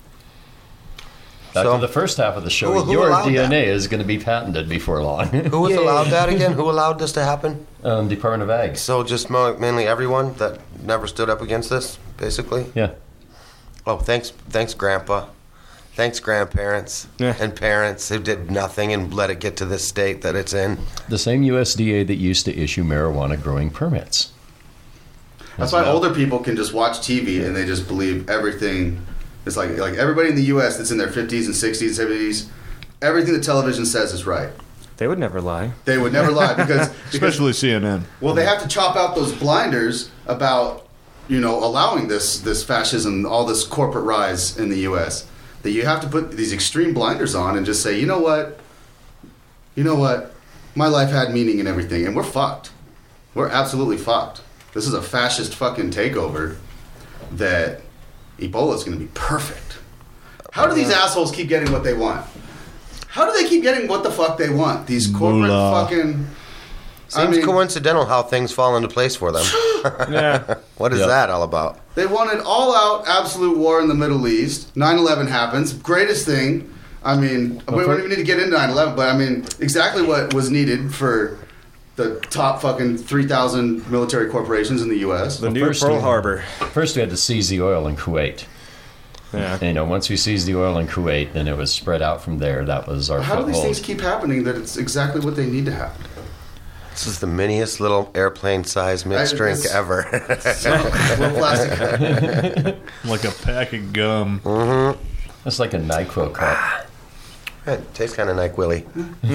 Back So- to the first half of the show. Who Your allowed DNA is going to be patented before long. Who was allowed that again? Who allowed this to happen? Department of Ag. So just mainly everyone that never stood up against this, basically? Yeah. Oh, thanks, Grandpa. Thanks, grandparents Yeah. and parents who did nothing and let it get to this state that it's in. The same USDA that used to issue marijuana growing permits. That's why older people can just watch TV and they just believe everything. It's like everybody in the U.S. that's in their 50s and 60s, 70s, everything the television says is right. They would never lie. They would never lie because Especially CNN. well, they have to chop out those blinders about allowing this fascism, all this corporate rise in the U.S. That you have to put these extreme blinders on and just say, you know what, my life had meaning and everything, and we're fucked. We're absolutely fucked. This is a fascist fucking takeover that Ebola's going to be perfect. How do these assholes keep getting what they want? How do they keep getting what the fuck they want? These corporate fucking... Seems coincidental how things fall into place for them. Yeah. What is that all about? They wanted all-out absolute war in the Middle East. 9/11 happens. Greatest thing. I mean, we don't even need to get into 9/11, but I mean, exactly what was needed for the top fucking 3,000 military corporations in the U.S. The new Pearl Harbor. First, we had to seize the oil in Kuwait. Yeah. And, once we seized the oil in Kuwait, then it was spread out from there. That was our How do these foothold. things keep happening that it's exactly what they need to happen? This is the miniest little airplane-sized mixed drink ever. Little plastic. Like a pack of gum. It's like a NyQuil cup. It tastes kind of NyQuil-y.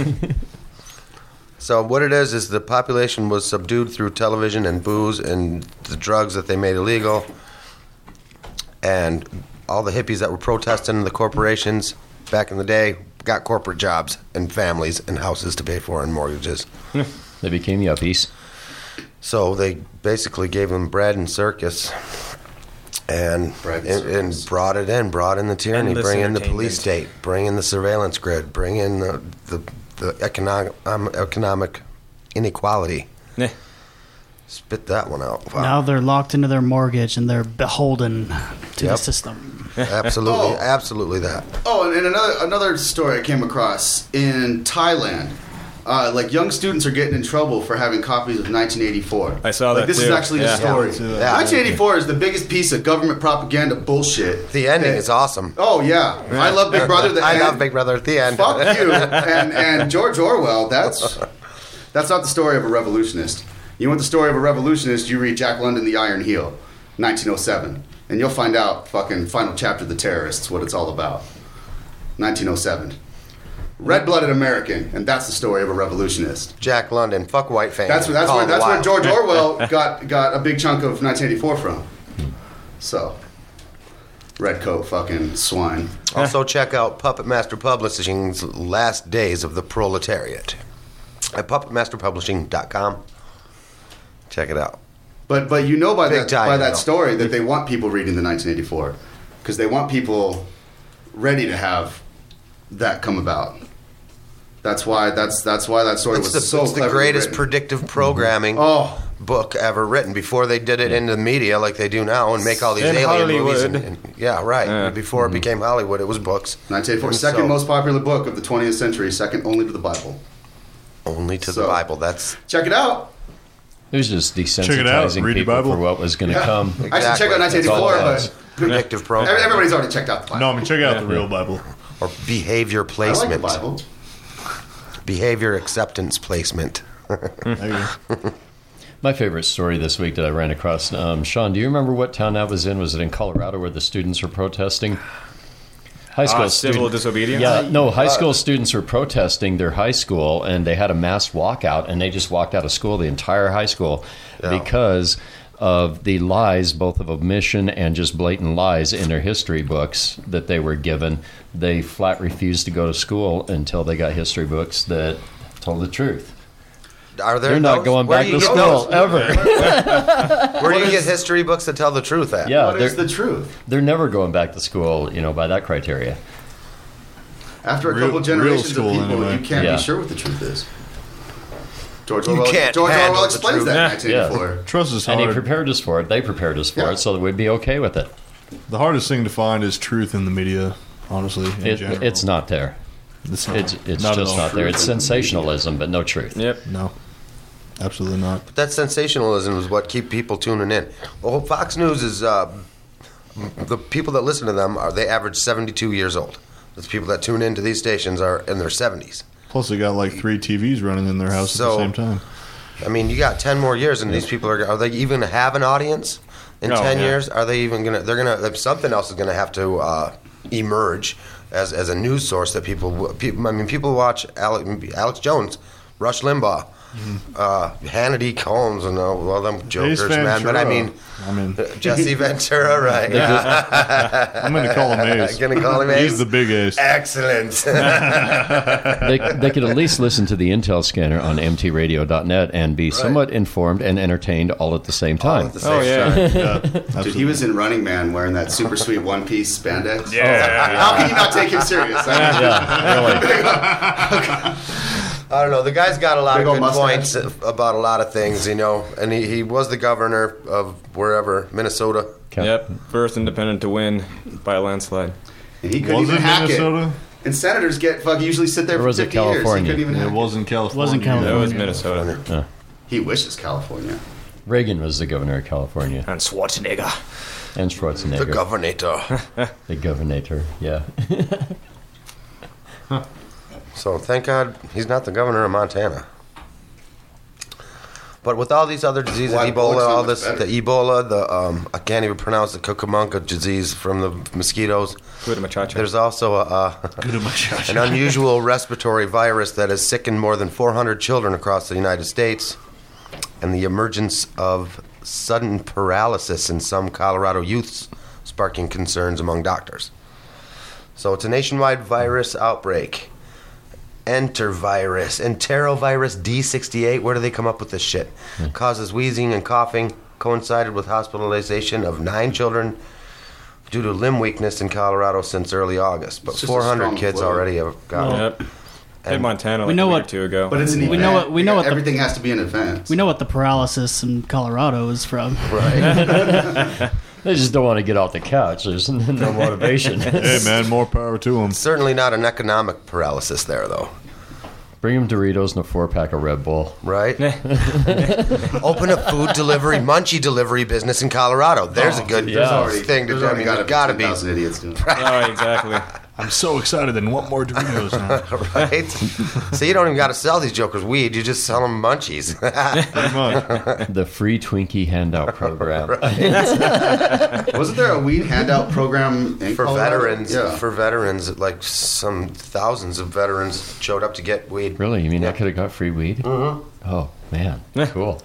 So what it is the population was subdued through television and booze and the drugs that they made illegal. And all the hippies that were protesting the corporations back in the day got corporate jobs and families and houses to pay for and mortgages. They became yuppies. So they basically gave them bread and circus and brought in the tyranny, Endless bring in the entertainment. police state, bring in the surveillance grid, bring in the economic inequality. Yeah. Spit that one out. Wow. Now they're locked into their mortgage and they're beholden to the Yep. system. Absolutely, absolutely that. Oh, and another story I came across in Thailand. Like young students are getting in trouble for having copies of 1984. I saw that This is too. actually the Yeah. story. Yeah. 1984 is the biggest piece of government propaganda bullshit. The ending is awesome. Oh yeah, I love Big Brother. I love Big Brother at the end. Fuck you and George Orwell. That's not the story of a revolutionist. You want the story of a revolutionist? You read Jack London, The Iron Heel, 1907, and you'll find out fucking final chapter of The Terrorists what it's all about. 1907. Red-blooded American, and that's the story of a revolutionist. Jack London, fuck white fame. That's where George Orwell got a big chunk of 1984 from. So, redcoat fucking swine. Also check out Puppet Master Publishing's Last Days of the Proletariat at puppetmasterpublishing.com. Check it out. But you know by Big time, that though. story that they want people reading the 1984 because they want people ready to have that come about. That's why that story was so It's the cleverly greatest written. predictive programming book ever written. Before they did it into the media like they do now and make all these In alien movies. Hollywood. Yeah, right. Yeah. Before it became Hollywood, it was books. 1984, And second so- most popular book of the 20th century, second only to the Bible. Only to So- the Bible. That's Check it out. It was just it out. desensitizing Read the people Bible. for what was going to come. Actually, check out That's all 1984, it is. but predictive programming. everybody's already checked out the Bible. No, I mean, check out the real Bible. Or behavior I like placement. the Bible. Behavior acceptance placement. There you go. My favorite story this week that I ran across, Sean, do you remember what town that was in? Was it in Colorado where the students were protesting? High school Civil disobedience? Yeah, no, high school students were protesting their high school, and they had a mass walkout, and they just walked out of school, the entire high school, because of the lies, both of omission and just blatant lies in their history books that they were given. They flat refused to go to school until they got history books that told the truth. Are there They're not those? going Where back do you to get school those? ever. Where do you get history books that tell the truth at? Yeah, What is they're, the truth? they're never going back to school, by that criteria. After a Real- couple generations real of school, people, anyway. you can't Yeah. be sure what the truth is. George You Orwell, can't George handle Orwell the explains truth. that in Yeah. 1984. Trust is And he hard. prepared us for it. They prepared us for Yeah. it so that we'd be okay with it. The hardest thing to find is truth in the media, honestly, in general. It's not there. It's not, It's not at just all. not there. It's Truth in the sensationalism, but no truth. Yep. No. Absolutely not. That sensationalism is what keep people tuning in. Well, Fox News is the people that listen to them they average 72 years old. The people that tune into these stations are in their 70s. Plus, they got like 3 TVs running in their house at the So- same time. I mean, you got 10 more years, and these people are they even going to have an audience in Oh, 10 yeah. years? Are they even going to? They're going to. Something else is going to have to emerge as a news source that people. I mean, people watch Alex Jones, Rush Limbaugh. Hannity, Combs, and all them jokers, Ace man. But I Ventura. mean, Jesse Ventura, right? I'm going to call him Ace. Gonna call him Ace? He's the big Ace. Excellent. They could at least listen to the Intel scanner on mtradio.net and be somewhat informed and entertained all at the same time. Oh, yeah. Dude, he was in Running Man wearing that super sweet one-piece spandex. Yeah. How can you not take him serious? I don't know. The guy's got a lot of Big old good mustache. points about a lot of things, you know. And he was the governor of wherever, Minnesota. Yep. First independent to win by a landslide. And he couldn't Was even it hack Minnesota? it. And senators usually sit there Or for was it 50 years. He California? couldn't even It hack it. wasn't California. Wasn't California. That was Minnesota. He wishes California. Reagan was the governor of California. And Schwarzenegger. And The Schwarzenegger. governor. The governor, yeah. So thank God he's not the governor of Montana. But with all these other diseases, Why, Ebola, what's all not this, much the Ebola, I can't even pronounce the Cucamonga disease from the mosquitoes. Machacha. There's also an unusual respiratory virus that has sickened more than 400 children across the United States, and the emergence of sudden paralysis in some Colorado youths, sparking concerns among doctors. So it's a nationwide virus outbreak. Enterovirus D68. Where do they come up with this shit? Causes wheezing and coughing. Coincided with hospitalization of 9 children due to limb weakness in Colorado since early August. But It's just a 400 strong kids flu. already have got it. Yep. Hit Montana We like know a week what- or two ago. But it's an We event. know what- we know what the- everything has to be an event. We know what the paralysis in Colorado is from. Right. They just don't want to get off the couch. There's no motivation. Hey, man, more power to him. Certainly not an economic paralysis there, though. Bring them Doritos and a 4-pack of Red Bull. Right? Open a food delivery, munchie delivery business in Colorado. There's a good thing to There's do. I already mean, there's gotta be, 10,000 idiots doing it. Oh, exactly. I'm so excited and want more Doritos now. right? So you don't even got to sell these jokers weed. You just sell them munchies. Pretty much. The free Twinkie handout program. Wasn't there a weed handout program in for Colorado? veterans. Yeah. For veterans, like some thousands of veterans showed up to get weed. Really? You mean I could have got free weed? Mm-hmm. Oh, man. Cool.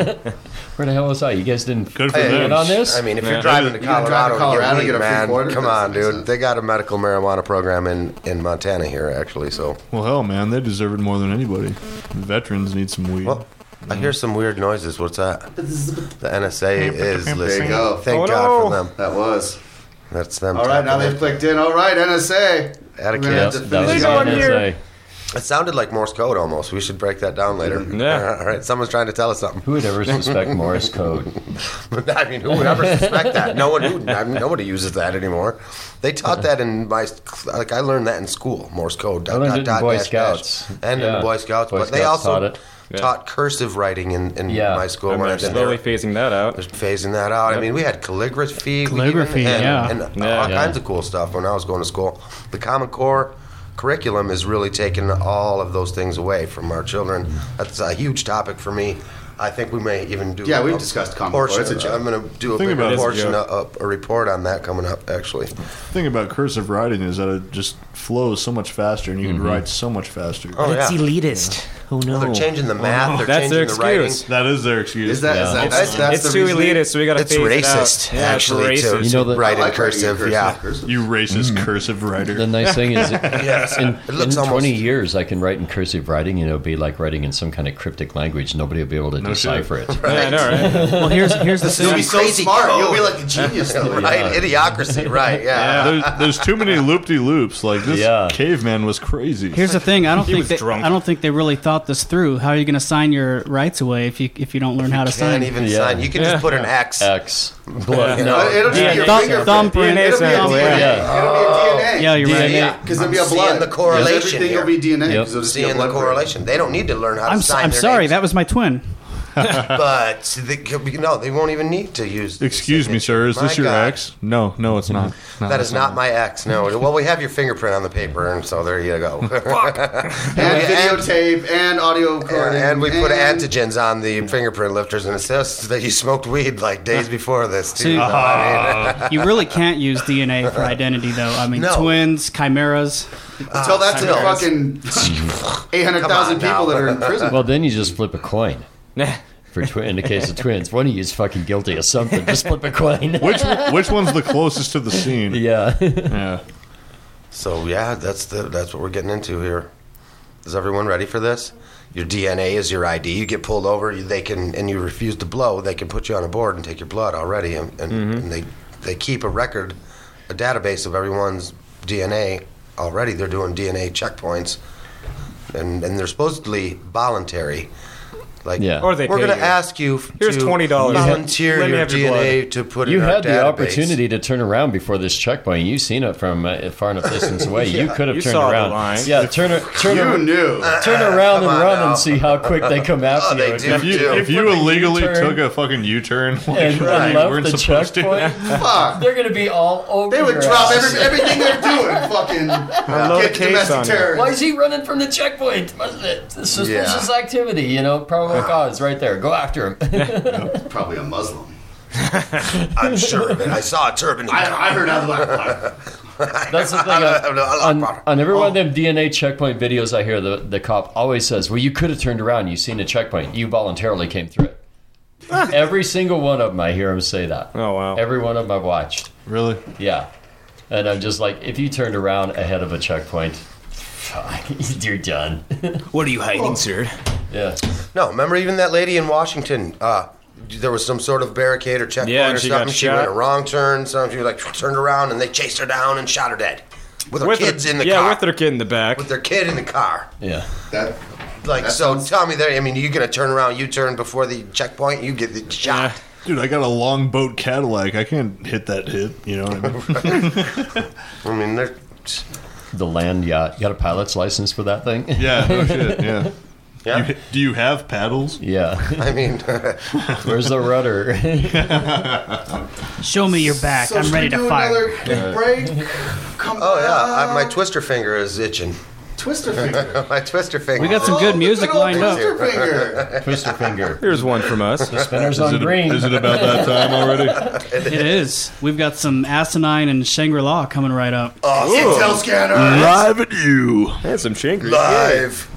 Where the hell was I? You guys didn't Good for Hey, them. get on this? I mean, if Yeah. you're driving to You gotta drive to Colorado, Colorado to to get weed, get a free man, quarter? come That on, doesn't make dude. sense. They got a medical marijuana program in Montana here, actually. So, Well, hell, man, they deserve it more than anybody. Veterans need some weed. well, I hear some weird noises. What's that? The NSA is listening. There you go. Thank Oh, God no. for them. That was. That's them. All right, now talking. they've clicked in. All right, NSA. Etiquette. We're gonna have Yes, to that was finish the off. NSA. It sounded like Morse code almost. We should break that down later. Yeah. All right. Someone's trying to tell us something. Who would ever suspect Morse code? I mean, who would ever suspect that? Nobody uses that anymore. They taught that in I learned that in school. Morse code. I learned it in Boy dash, Scouts. dash. And in Yeah. the Boy Scouts. Boy But they Scouts also taught it. taught cursive writing in Yeah. my school And when I they're did slowly there. phasing that out. Just phasing that out. I mean, we had calligraphy, Calligraphy, yeah. and Yeah. all Yeah. kinds of cool stuff when I was going to school. The Common Core curriculum is really taking all of those things away from our children. That's a huge topic for me. I think we may even do. Yeah, we've a discussed Common Core. portion. It's a joke. I'm going to do a Think bigger about it. portion, It's a a report on that coming up. Actually, The thing about cursive writing is that it just flows so much faster and you can write so much faster. oh yeah. elitist. Oh no. Well, they're changing the math. They're That's their changing the writing. excuse. That is their excuse. Is that, Yeah. is that It's, that's it's the too reasoning? elitist, so we gotta It's phase it out. racist, Yeah, actually, it's to racist. You know that- write I in like writing in cursive. Yeah. cursive. You racist cursive writer. The nice thing is, Yes. in, It looks in 20 almost- years, I can write in cursive writing, and it'll be like writing in some kind of cryptic language. Nobody will be able to decipher it. Yeah, I know, right? Well, here's the You'll thing. be so Crazy smart. code. You'll be like a genius. Right, idiocracy. Right, yeah. There's too many loop-de-loops. Like this Yeah. caveman was crazy. Here's the thing. I don't was drunk. think they really thought this through. How are you going to sign your rights away if you don't learn how to sign? Can't even Yeah. sign. You can just put an X. X. Blood. No, It'll just be your Thumb- fingerprint. thumbprint. It'll be a sample, DNA. yeah. It'll be a DNA. Yeah, you're right. Yeah, Because it'll be a I'm blood. seeing the correlation Everything here. will be DNA. Yep. 'cause it'll just be a Seeing the blood correlation. They don't need to learn how to I'm sign I'm their sorry. names. That was my twin. But they won't even need to use. Excuse me, sir. Is My this your God. ex? No, it's not. No, That is not my ex. No. Well, we have your fingerprint on the paper, and so there you go. And videotape and audio recording. And we put antigens on the fingerprint lifters, and it says that you smoked weed like days before this, too. See, So, I mean, you really can't use DNA for identity, though. I mean, No. twins, chimeras. Tell that to the fucking 800,000 Come on people now. that are in prison. Well, then you just flip a coin. In the case of twins, one of you is fucking guilty of something. Just flip a coin. Which one's the closest to the scene? Yeah. Yeah. So yeah, that's what we're getting into here. Is everyone ready for this? Your DNA is your ID. You get pulled over, and you refuse to blow, they can put you on a board and take your blood already, and they keep a record, a database of everyone's DNA already. They're doing DNA checkpoints, and they're supposedly voluntary. Like, Yeah. Or they we're pay going to you. ask you Here's to $20. volunteer Let me your have your DNA to put You in our had the database. opportunity to turn around before this checkpoint. You've seen it from far enough distance away. You could have You turned saw the around. line. Yeah, turn You knew. around and Come on run now. and see how quick they come after they you. do. If you flip a illegally U-turn took a fucking U-turn like, and you left weren't the supposed checkpoint, Fuck. they're going to be all over They would your drop ass. everything they're doing. Fucking load get a the case domestic on you. terrorists. Why is he running from the checkpoint? Suspicious activity, probable cause right there. Go after him. Probably a Muslim. I'm sure of it. I saw a turban. I heard out That's the thing. On every one of them DNA checkpoint videos I hear, the cop always says, well, you could have turned around. You've seen a checkpoint. You voluntarily came through it. Every single one of them, I hear him say that. Oh, wow. Every one of them I've watched. Really? Yeah. And I'm just like, if you turned around ahead of a checkpoint, you're done. What are you hiding, sir? Yeah. No, remember even that lady in Washington? There was some sort of barricade or checkpoint Yeah, and or she got something. She shot. made a wrong turn. She was like turned around and they chased her down and shot her dead with her kids in the car. Yeah, with their kid in the back. With their kid in the car. Yeah. Tell me there. I mean, you're gonna turn around, U-turn before the checkpoint, you get the shot. Dude, I got a long boat Cadillac. I can't hit that hit. You know what I mean? I mean, they're. The land yacht. You got a pilot's license for that thing? Yeah, no shit, yeah. Yeah. Do you have paddles? Yeah. I mean, Where's the rudder? Show me your back. I'm ready to fire. Another break. Come oh yeah, my twister finger is itching. Twister finger. My twister finger. We got some good music old lined up. Twister finger. Twister finger. Here's one from us. Spinners on green. Is it about that time already? It is. We've got some Asinine and Shangri-La coming right up. Intel scanner. Live at you. That's some Shangri. Live.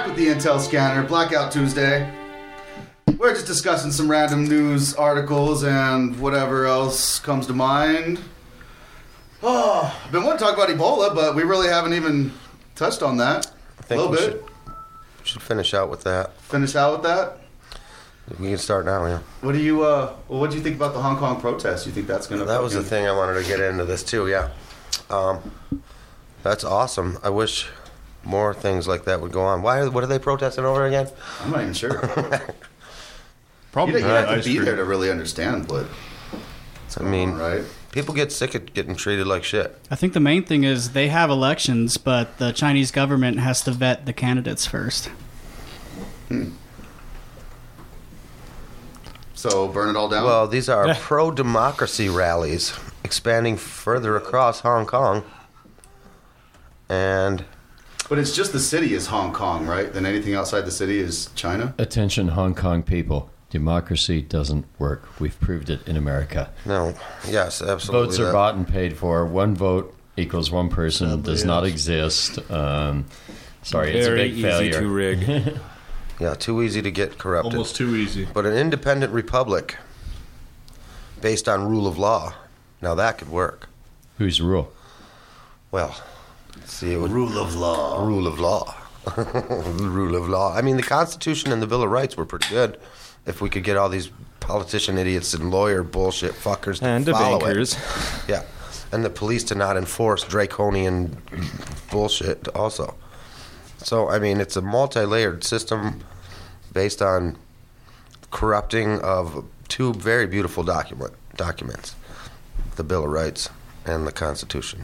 back with the Intel Scanner, Blackout Tuesday. We're just discussing some random news articles and whatever else comes to mind. Oh, I've been wanting to talk about Ebola, but we really haven't even touched on that. I think a little bit. We should finish out with that. Finish out with that. We can start now, yeah. What do you? What do you think about the Hong Kong protests? You think that's gonna? That was the thing I wanted to get into this too. Yeah, that's awesome. I wish more things like that would go on. What are they protesting over again? I'm not even sure. Probably you have to ice be cream. there to really understand what. I mean, right? People get sick of getting treated like shit. I think the main thing is they have elections, but the Chinese government has to vet the candidates first. So burn it all down. Well, these are pro-democracy rallies expanding further across Hong Kong. And but it's just the city is Hong Kong, right? Then anything outside the city is China. Attention, Hong Kong people. Democracy doesn't work. We've proved it in America. no, yes, absolutely. Votes are bought and paid for. One vote equals one person. Does not exist. Sorry, it's a Very big easy failure. to rig. Yeah, too easy to get corrupted. Almost too easy. But an independent republic based on rule of law, now that could work. Whose rule? Well, see, it would, rule of law. Rule of law. Rule of law. I mean, the Constitution and the Bill of Rights were pretty good. If we could get all these politician idiots and lawyer bullshit fuckers to And the follow bankers. it. Yeah. And the police to not enforce draconian bullshit also. So, I mean, it's a multi-layered system based on corrupting of two very beautiful documents, the Bill of Rights and the Constitution.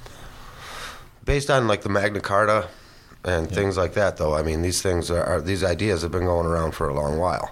Based on, like, the Magna Carta and things like that, though, I mean, these things these ideas have been going around for a long while.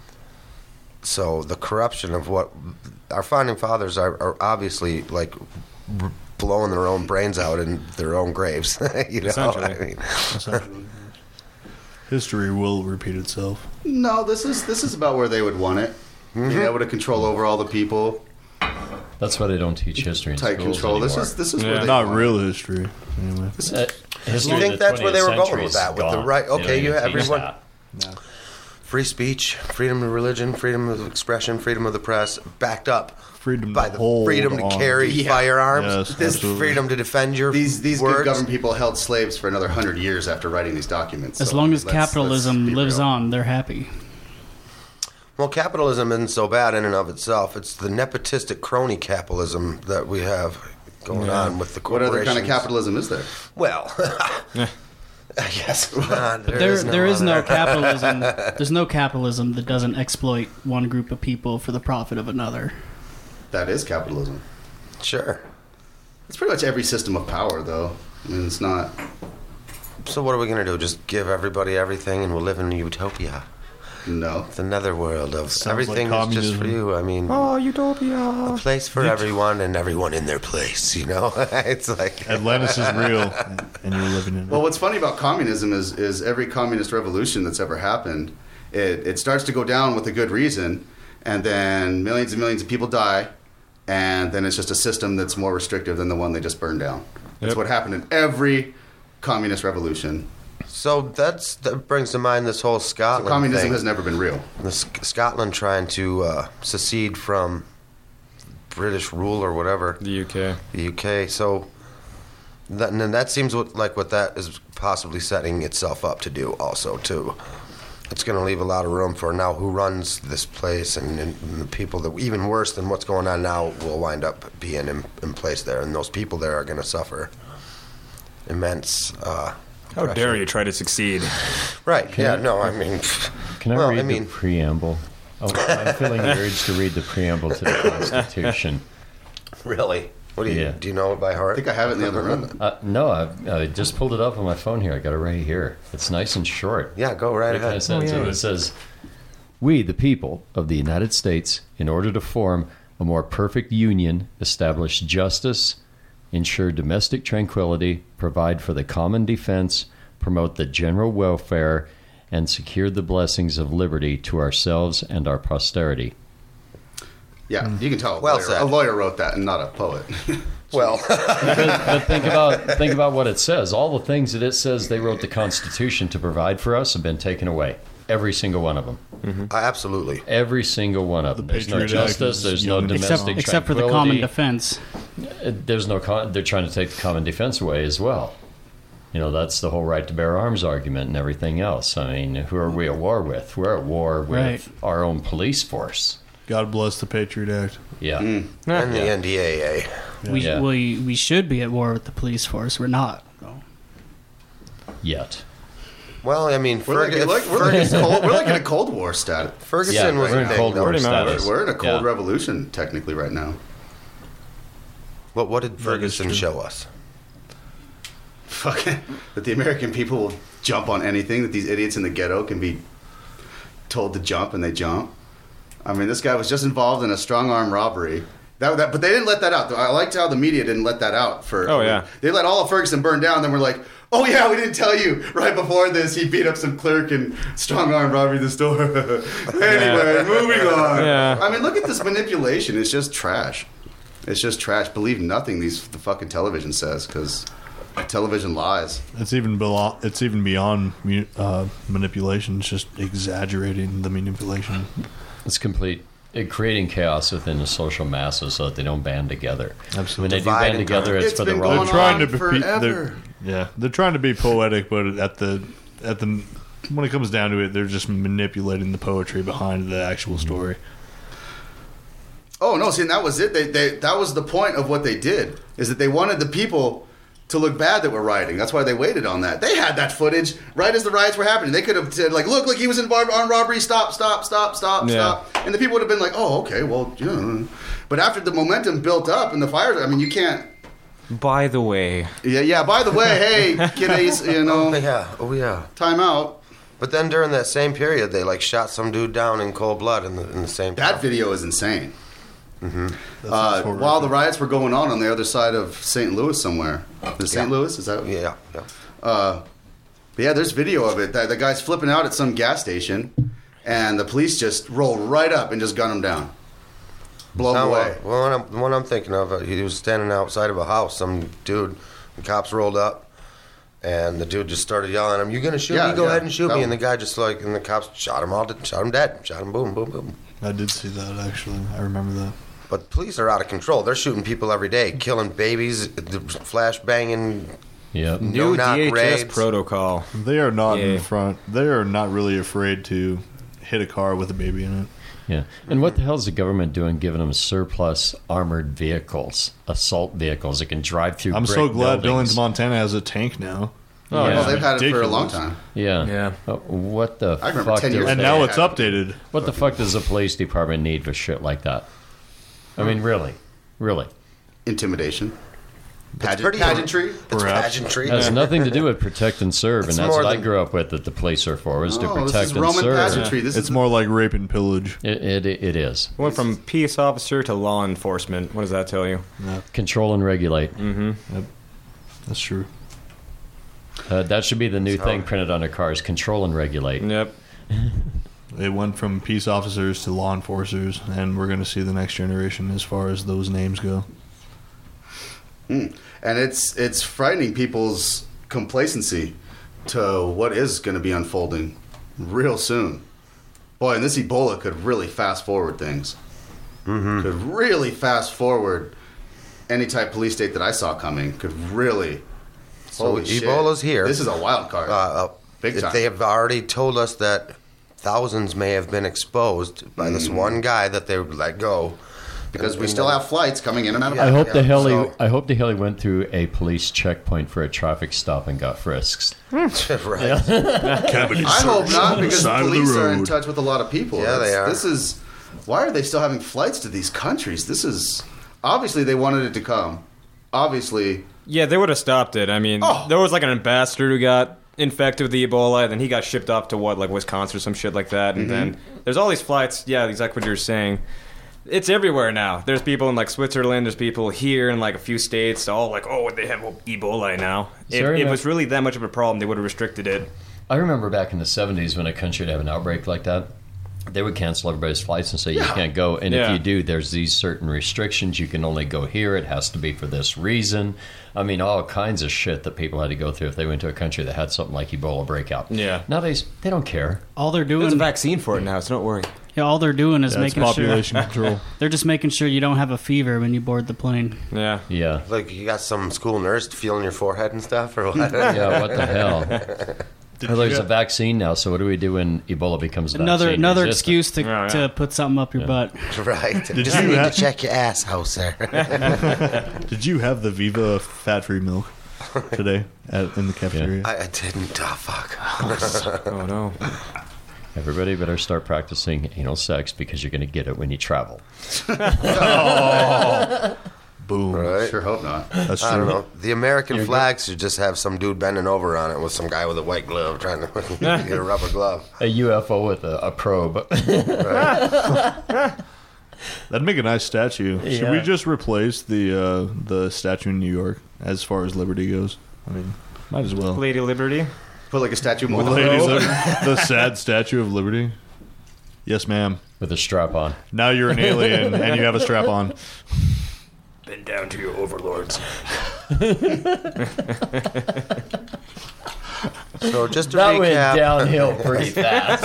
So the corruption of what our founding fathers are obviously, like, blowing their own brains out in their own graves. You know, Essentially. I mean, Essentially. History will repeat itself. No, this is about where they would want it. Mm-hmm. Being able to control over all the people, That's why they don't teach history in tight schools control. anymore. This is where they Not want real history. Anyway. History You of think the that's where 20th they were going century with is that, with the gone. right- They don't okay, you even have teach everyone- that. free speech, freedom of religion, freedom of expression, freedom of the press, backed up Freedom by to the hold freedom to on. carry firearms, Yes, this absolutely. freedom to defend your These good words. government people held slaves for another 100 years after writing these documents. As So long as let's capitalism be lives real. on, they're happy. Well, capitalism isn't so bad in and of itself. It's the nepotistic crony capitalism that we have going on with the What corporations. other kind of capitalism is there? Well, I guess There is no other. capitalism. There's no capitalism that doesn't exploit one group of people for the profit of another. That is capitalism. Sure. It's pretty much every system of power, though. I mean, it's not. So what are we going to do? Just give everybody everything and we'll live in a utopia? No. The netherworld of Sounds everything like is just for communism. you. I mean, Utopia. a place for everyone and everyone in their place, you know? It's like Atlantis is real, and you're living in it. Well, what's funny about communism is every communist revolution that's ever happened, it starts to go down with a good reason, and then millions and millions of people die, and then it's just a system that's more restrictive than the one they just burned down. That's Yep. what happened in every communist revolution. so that brings to mind this whole Scotland Communism thing. has never been real. Scotland trying to secede from British rule or whatever, The UK. the UK. So that seems what that is possibly setting itself up to do also too. It's going to leave a lot of room for now who runs this place and the people that even worse than what's going on now will wind up being in place there, and those people there are going to suffer immense. How dare you try to succeed? Right? Yeah. No. I mean, Can I well, read I mean, the preamble? Oh, I'm feeling the urge to read the preamble to the Constitution. really. What do you Yeah. do? You know it by I heart? think I have it in the other room. No, I just pulled it up on my phone here. I got it right here. It's nice and short. Yeah. Go right It kind ahead. of says, it says, "We, the people of the United States, in order to form a more perfect union, establish justice, ensure domestic tranquility, provide for the common defense, promote the general welfare, and secure the blessings of liberty to ourselves and our posterity." Yeah, you can tell. Well A said. lawyer wrote that and not a poet. Well, But think about what it says. All the things that it says they wrote the Constitution to provide for us have been taken away. Every single one of them. absolutely. Every single one of them. There's no Patriot Act justice. is There's no young. domestic Except for the common tranquility. defense. There's no. They're trying to take the common defense away as well. You know, that's the whole right to bear arms argument and everything else. I mean, who are we at war with? We're at war with Right. our own police force. God bless the Patriot Act. Yeah. And the NDAA. Yeah. We should be at war with the police force. We're not. though. Yet. Well, I mean, We're like in a Cold War status. Ferguson Yeah, was we're a in thing, Cold though. War Pretty much. status. We're in a cold Yeah. revolution technically right now. What did Ferguson true. show us? Fucking that the American people will jump on anything. That these idiots in the ghetto can be told to jump and they jump. I mean, this guy was just involved in a strong arm robbery. But they didn't let that out. I liked how the media didn't let that out. They let all of Ferguson burn down. Then we're like, oh yeah, we didn't tell you right before this. He beat up some clerk and strong arm robbery the store. Anyway, moving on. Yeah. I mean, look at this manipulation. It's just trash. It's just trash. Believe nothing the fucking television says because television lies. It's even beyond manipulation. It's just exaggerating the manipulation. It's complete. Creating chaos within the social masses so that they don't band together. Absolutely. When they do Divide band and together, it's It's for the been wrong. going They're trying to on be forever. they're trying to be poetic, but at the when it comes down to it, they're just manipulating the poetry behind the actual story. Oh no! See, and that was it. That was the point of what they did. Is that they wanted the people to look bad that were rioting. That's why they waited on that. They had that footage right as the riots were happening. They could have said like, "Look, he was involved in armed robbery. Stop! Yeah. And the people would have been like, "Oh, okay, well, yeah." But after the momentum built up and the fires, I mean, you can't. By the way, Yeah. By the way, hey, kiddies, Oh yeah. time out. But then during that same period, they like shot some dude down in cold blood in the same. That town. video is insane. That's horrific. While the riots were going on the other side of St. Louis somewhere. Is it St. Yeah. Louis? Is that? Yeah. But yeah, there's video of it. The guy's flipping out at some gas station, and the police just roll right up and just gun him down. Blow him Now, away. the one I'm thinking of, he was standing outside of a house. Some dude, the cops rolled up, and the dude just started yelling at him, "You gonna shoot Yeah, me? Go yeah. ahead and shoot That me!" one. And the guy just and the cops shot him dead, shot him, boom, boom, boom. I did see that actually. I remember that. But police are out of control. They're shooting people every day, killing babies, flash banging. Yep. new knock DHS raids. protocol. They are not Yeah. in front. They are not really afraid to hit a car with a baby in it. Yeah. And what the hell is the government doing giving them surplus armored vehicles, assault vehicles that can drive through I'm brick so glad buildings? Billings, Montana has a tank now. Oh, Well, yeah. they've had it for a long Ridiculous. time. Yeah. Yeah. What the I remember fuck 10 years does- And They now it's had- updated. What the fuck does the police department need for shit like that? I mean, really? Really? Intimidation. pretty- Pageantry. It's Perhaps. pageantry. It has nothing to do with protect and serve, and It's that's more what I than- grew up with. That the police are for is to Oh, protect this is and Roman serve. pageantry. This It's is more like rape and pillage. It is Went from peace officer to law enforcement. What does that tell you? control and regulate. That's true. That should be the new thing printed on our cars: control and regulate. Yep. It went from peace officers to law enforcers, and we're going to see the next generation as far as those names go. And it's frightening people's complacency to what is going to be unfolding real soon. Boy, and this Ebola could really fast forward things. Could really fast forward any type police state that I saw coming. Could really. So Holy shit. Ebola's here. This is a wild card. Big time. They have already told us that thousands may have been exposed by this one guy that they let go. because we still have flights coming in and out of Yeah. I hope yeah, the hell so- I hope the hell he went through a police checkpoint for a traffic stop and got frisked. right. I hope not, because the Side of the police are in road. touch with a lot of people. Yeah, they are. This is why are they still having flights to these countries? This is obviously they wanted it to come. Obviously, Yeah, they would have stopped it. I mean, Oh. there was like an ambassador who got infected with the Ebola, and then he got shipped off to like Wisconsin or some shit like that. And then there's all these flights. Yeah, exactly what you're saying. It's everywhere now. There's people in like Switzerland. There's people here in like a few states. All like, oh, they have Ebola now. If Sorry, it man. was really that much of a problem, they would have restricted it. I remember back in the 70s when a country would have an outbreak like that. they would cancel everybody's flights and say you can't go. And if you do, there's these certain restrictions. You can only go here. It has to be for this reason. I mean, all kinds of shit that people had to go through if they went to a country that had something like Ebola breakout. Yeah. Nowadays, they don't care. All they're doing, There's a vaccine for it now, so don't worry. yeah, all they're doing is That's making population sure control. they're just making sure you don't have a fever when you board the plane. Yeah. Yeah. Like you got some school nurse feeling your forehead and stuff, or what? Yeah, what the hell? Well, there's a vaccine now, so what do we do when Ebola becomes Another vaccine excuse to, Yeah, yeah. to put something up your butt. Right. Did Just you need to have- check your asshole, sir. Did you have the Viva fat-free milk today in the cafeteria? I didn't. Oh, fuck. Oh, no. Everybody better start practicing anal sex because you're going to get it when you travel. Boom. Right? Sure hope not. That's I don't true. know. The American flag should just have some dude bending over on it with some guy with a white glove trying to get a rubber glove. A UFO with a probe. That'd make a nice statue. Should Yeah. we just replace the statue in New York as far as Liberty goes? I mean, might as well. Lady Liberty. Put like a statue With mold. Ladies the sad statue of Liberty. Yes, ma'am. With a strap on. Now you're an alien and you have a strap on. Bend down to your overlords. So just to That went recap, downhill pretty fast.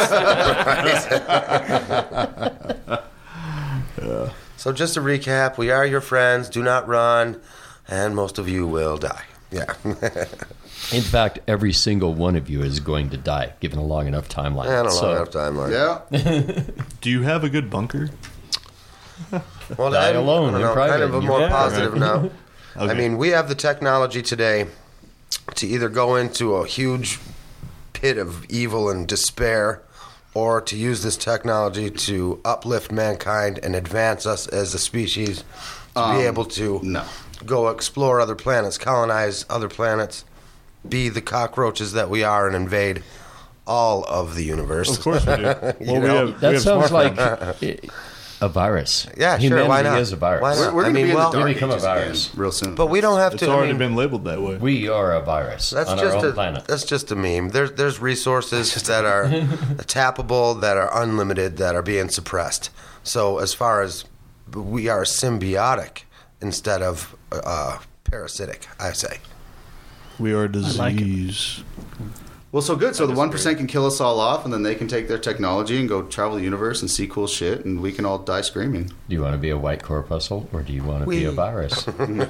So just to recap, we are your friends. Do not run, and most of you will die. Yeah. In fact, every single one of you is going to die, given a long enough timeline. I don't So, know enough time. Like. Yeah. Do you have a good bunker? Well, Die then, alone, I don't you're know, private. kind of a more Yeah. positive note. Okay. I mean, we have the technology today to either go into a huge pit of evil and despair, or to use this technology to uplift mankind and advance us as a species to be able to No. go explore other planets, colonize other planets, be the cockroaches that we are, and invade all of the universe. Of course we do. Well, we know, have, that we have sounds smartphones. like a virus. Yeah, sure, Humanity why not? is a virus. Why not? We're I going to mean, be in well- the dark We become a ages virus. again real soon. But we don't have It's to. already I mean, been labeled that way. We are a virus That's on just our own a planet. that's just a meme. There's resources that are tappable, that are unlimited, that are being suppressed. So as far as we are symbiotic instead of parasitic, I say. We are a like it. disease. Well, so good. So the 1% can kill us all off, and then they can take their technology and go travel the universe and see cool shit, and we can all die screaming. Do you want to be a white corpuscle or do you want to be a virus?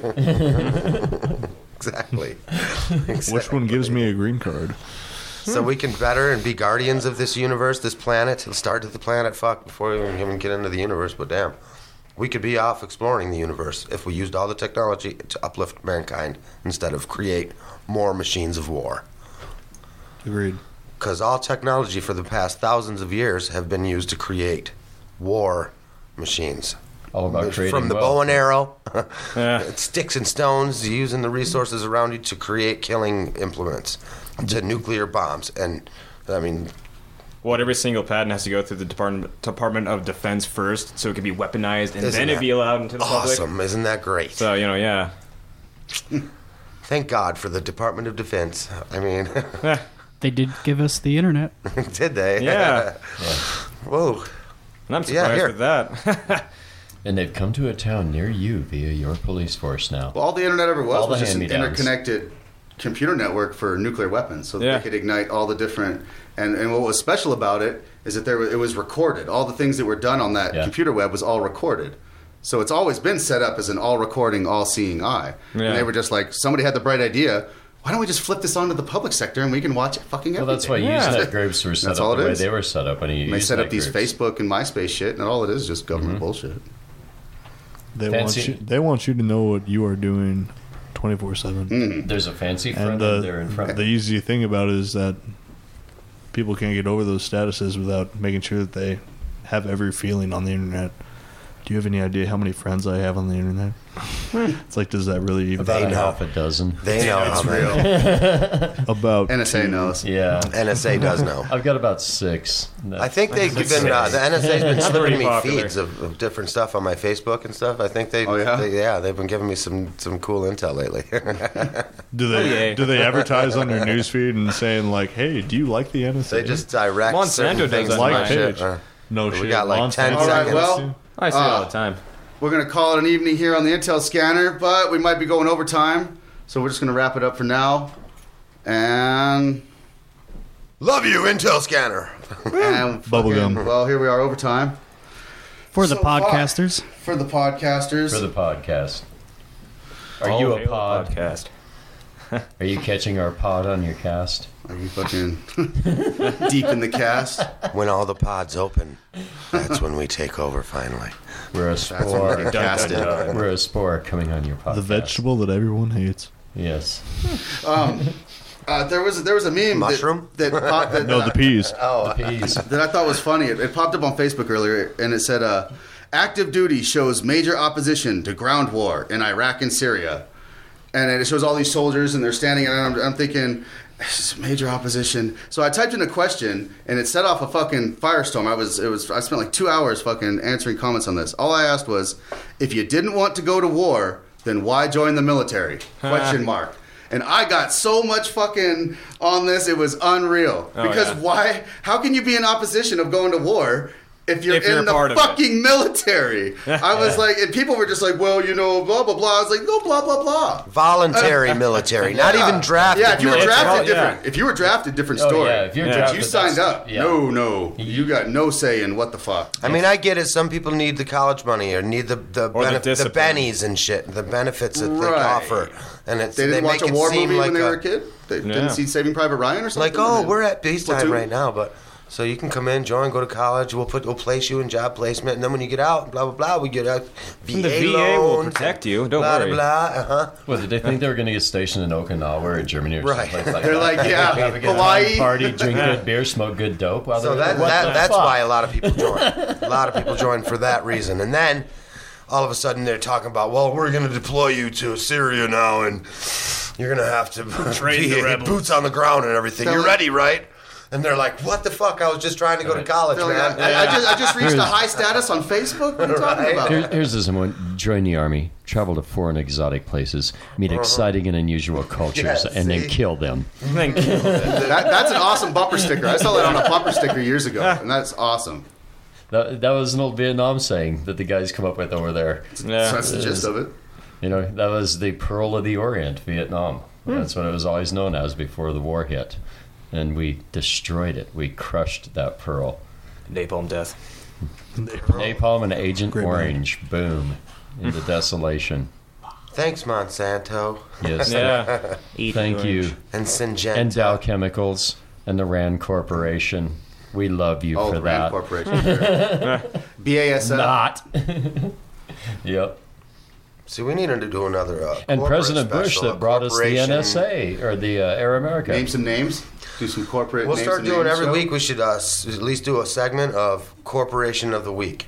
Exactly. Which one gives me a green card? So we can better and be guardians of this universe, this planet. Let's start at the planet, fuck, before we even get into the universe. But damn, we could be off exploring the universe if we used all the technology to uplift mankind instead of create more machines of war. Agreed. Because all technology for the past thousands of years have been used to create war machines. All about creating From the wealth. bow and arrow, Yeah. sticks and stones, using the resources around you to create killing implements, to nuclear bombs. And, I mean, What, every single patent has to go through the Department of Defense first, so it can be weaponized, and Isn't then it'd that be allowed into the public. awesome. Isn't that great? So, yeah. Thank God for the Department of Defense. I mean, They did give us the internet. did they? Yeah. Whoa. And I'm Yeah, surprised here. with that. And they've come to a town near you via your police force now. Well, all the internet ever was All the was just an hand-me-downs. interconnected computer network for nuclear weapons, so that Yeah. they could ignite all the different. And what was special about it is that it was recorded. All the things that were done on that Yeah. computer web was all recorded. So it's always been set up as an all-recording, all-seeing eye. Yeah. And they were just like, somebody had the bright idea. Why don't we just flip this onto the public sector and we can watch fucking everything? Well, that's why Yeah. Usenet groups were set That's up all the it way is. they were set up. When And they set up these Facebook and MySpace shit, and all it is just government bullshit. They want you to know what you are doing 24/7. There's a fancy friend And in there in front. the easy thing about it is that people can't get over those statuses without making sure that they have every feeling on the internet. Do you have any idea how many friends I have on the internet? It's like, does that really even About They a know. half a dozen. They know how many. about NSA two. knows. Yeah. NSA does know. I've got about 6. I think they've been, the NSA's been slipping Pretty me popular. feeds of different stuff on my Facebook and stuff. I think Oh, yeah? they've been giving me some cool intel lately. Do they advertise on your newsfeed and saying like, "Hey, do you like the NSA?" They just direct Monsanto certain does things that to my like shit. page. No We shit. got like Lon 10 Santos. All right, seconds. well, I see it all the time. we're going to call it an evening here on the Intel Scanner, but we might be going overtime. So we're just going to wrap it up for now. And Love you, Intel Scanner. Bubblegum. Well, here we are overtime. For the So far. podcasters. For the podcasters. For the podcast. Are Oh, you a Halo pod? podcast? Are you catching our pod on your cast? Are you fucking deep in the cast? When all the pods open, that's when we take over finally. We're a That's when spore. we're cast in. We're a spore coming on your podcast. The vegetable that everyone hates. Yes. There was a meme Mushroom? that popped, No, the peas. The peas. that I thought was funny. It popped up on Facebook earlier, and it said, "Active duty shows major opposition to ground war in Iraq and Syria," and it shows all these soldiers, and they're standing, and I'm thinking, this is major opposition. So I typed in a question, and it set off a fucking firestorm. I spent like 2 hours fucking answering comments on this. All I asked was, if you didn't want to go to war, then why join the military? Question mark. And I got so much fucking on this, it was unreal. Oh, Because yeah. why? How can you be in opposition of going to war if you're If you're in the part of it. fucking military? I was like, and people were just like, well, you know, blah, blah, blah. I was like, no, blah, blah, blah. Voluntary military, not Yeah. even drafted. Yeah, if you were military. drafted, yeah. different. If you were drafted, different Oh, story. yeah, if you're But drafted, you signed that's- up. yeah. No. You got no say in what the fuck. I mean, I get it. Some people need the college money or need the discipline. bennies and shit, the benefits that they Right. offer, and it's, They didn't watch make a it war seem movie like when they a- were a kid? They Yeah. didn't see Saving Private Ryan or something? Like, oh, we're at peacetime Platoon? right now, but so you can come in, join, go to college. We'll place you in job placement, and then when you get out, blah blah blah, we get a VA The VA will loans, protect you. Don't blah worry. blah blah. Well, did they think they were going to get stationed in Okinawa or Germany or Right. something like They're that? like, yeah, Have a good Hawaii. time, party, drink good beer, smoke good dope. While So they're there? What the that's fuck? why a lot of people join. A lot of people join for that reason, and then all of a sudden they're talking about, well, we're going to deploy you to Syria now, and you're going to have to be boots on the ground and everything. They're You're like- ready, right? And they're like, what the fuck? I was just trying to go to college, They're like, man. I just reached a high status on Facebook? What are you talking Right. about? Here's this one. Join the army, travel to foreign exotic places, meet exciting and unusual cultures, Yes, and then see? kill them. Thank you. That's an awesome bumper sticker. I saw that on a bumper sticker years ago, and that's awesome. That was an old Vietnam saying that the guys come up with over there. So Yeah. that's the gist of it. You know, that was the Pearl of the Orient, Vietnam. That's what it was always known as before the war hit. And we destroyed it. We crushed that pearl. Napalm death. Napalm and Agent Orange. Boom. Into desolation. Thanks, Monsanto Yes. Yeah. Thank you. and Syngenta. And Dow Chemicals and the Rand Corporation. We love you Oh, for the Rand that. Corporation. BASF. Not. Yep. See, we needed to do another. And corporate President Bush special, that brought us the corporation. NSA or the Air America. Name some names. Do some corporate We'll names start and doing names every show. week. We should at least do a segment of Corporation of the Week.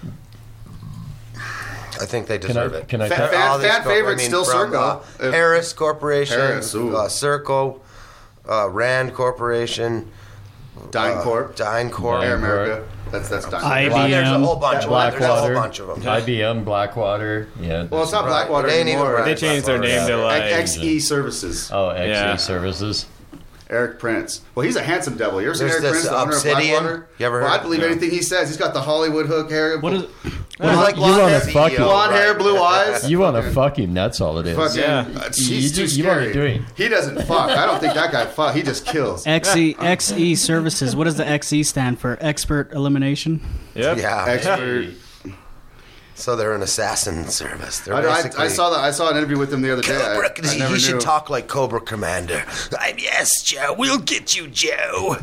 I think they deserve it. Can I Fan- tell- fan favorite still from, Serco. Harris Corporation, Harris, ooh. Serco, Rand Corporation, DynCorp. DynCorp. Air America. That's DynCorp. IBM. There's a whole bunch of them. There's a whole Blackwater. bunch of them. IBM, Blackwater. Yeah. Well, it's not Right. Blackwater They ain't even anymore. Black- They changed their name to like. XE Services. Oh, XE Yeah. Services. Eric Prince. Well, he's a handsome devil. You ever seen There's Eric this Prince, the owner of Obsidian. Blackwater? You ever Well, heard- I'd believe No. anything he says. He's got the Hollywood hook hair. What is? Like You wanna hair fuck him. blonde hair, right. blue eyes. You want to fuck him? That's all it is. Fucking, Yeah. He's You too do- you wanna scary. do him. He doesn't fuck. I don't think that guy fuck. He just kills. XE Services. What does the XE stand for? Expert Elimination. Yep. Yeah. Expert. So they're an assassin service. They're I basically. saw that. I saw an interview with him the other day. Cobra, I never he should knew. talk like Cobra Commander. Yes, Joe. We'll get you, Joe.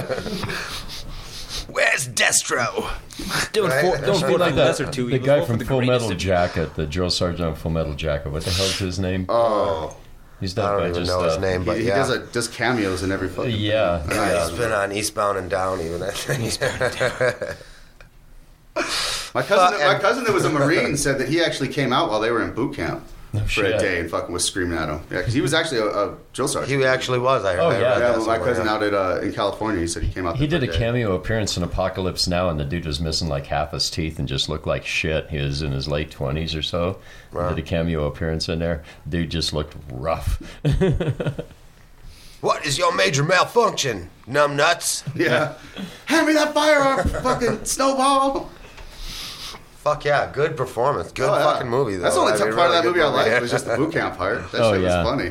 Where's Destro? Don't Right? don't Be vote like for that. lesser two The evils, guy vote for from the Full greatest Metal of- Jacket, the drill sergeant on Full Metal Jacket. What the hell's his name? Oh, He's I that don't guy even just. know his name, but he yeah. does cameos in every fucking. Yeah. He's yeah. been on Eastbound and Down, even. I think. My cousin that was a Marine said that he actually came out while they were in boot camp for shit. a day and fucking was screaming at him. Yeah, because he was actually a drill sergeant. He actually was. I heard. Oh, I yeah. read Yeah, that well, my somewhere, cousin yeah. out in California, he said he came out. He there did for a day. cameo appearance in Apocalypse Now, and the dude was missing like half his teeth and just looked like shit. He was in his late 20s or so. Wow. Did a cameo appearance in there. Dude just looked rough. What is your major malfunction, numbnuts? Yeah. Hand me that firearm, fucking snowball. Fuck yeah, good performance. Good Oh, yeah. fucking movie, though. That's the only I mean, part of that really movie I good liked was just the boot camp part. That shit was funny.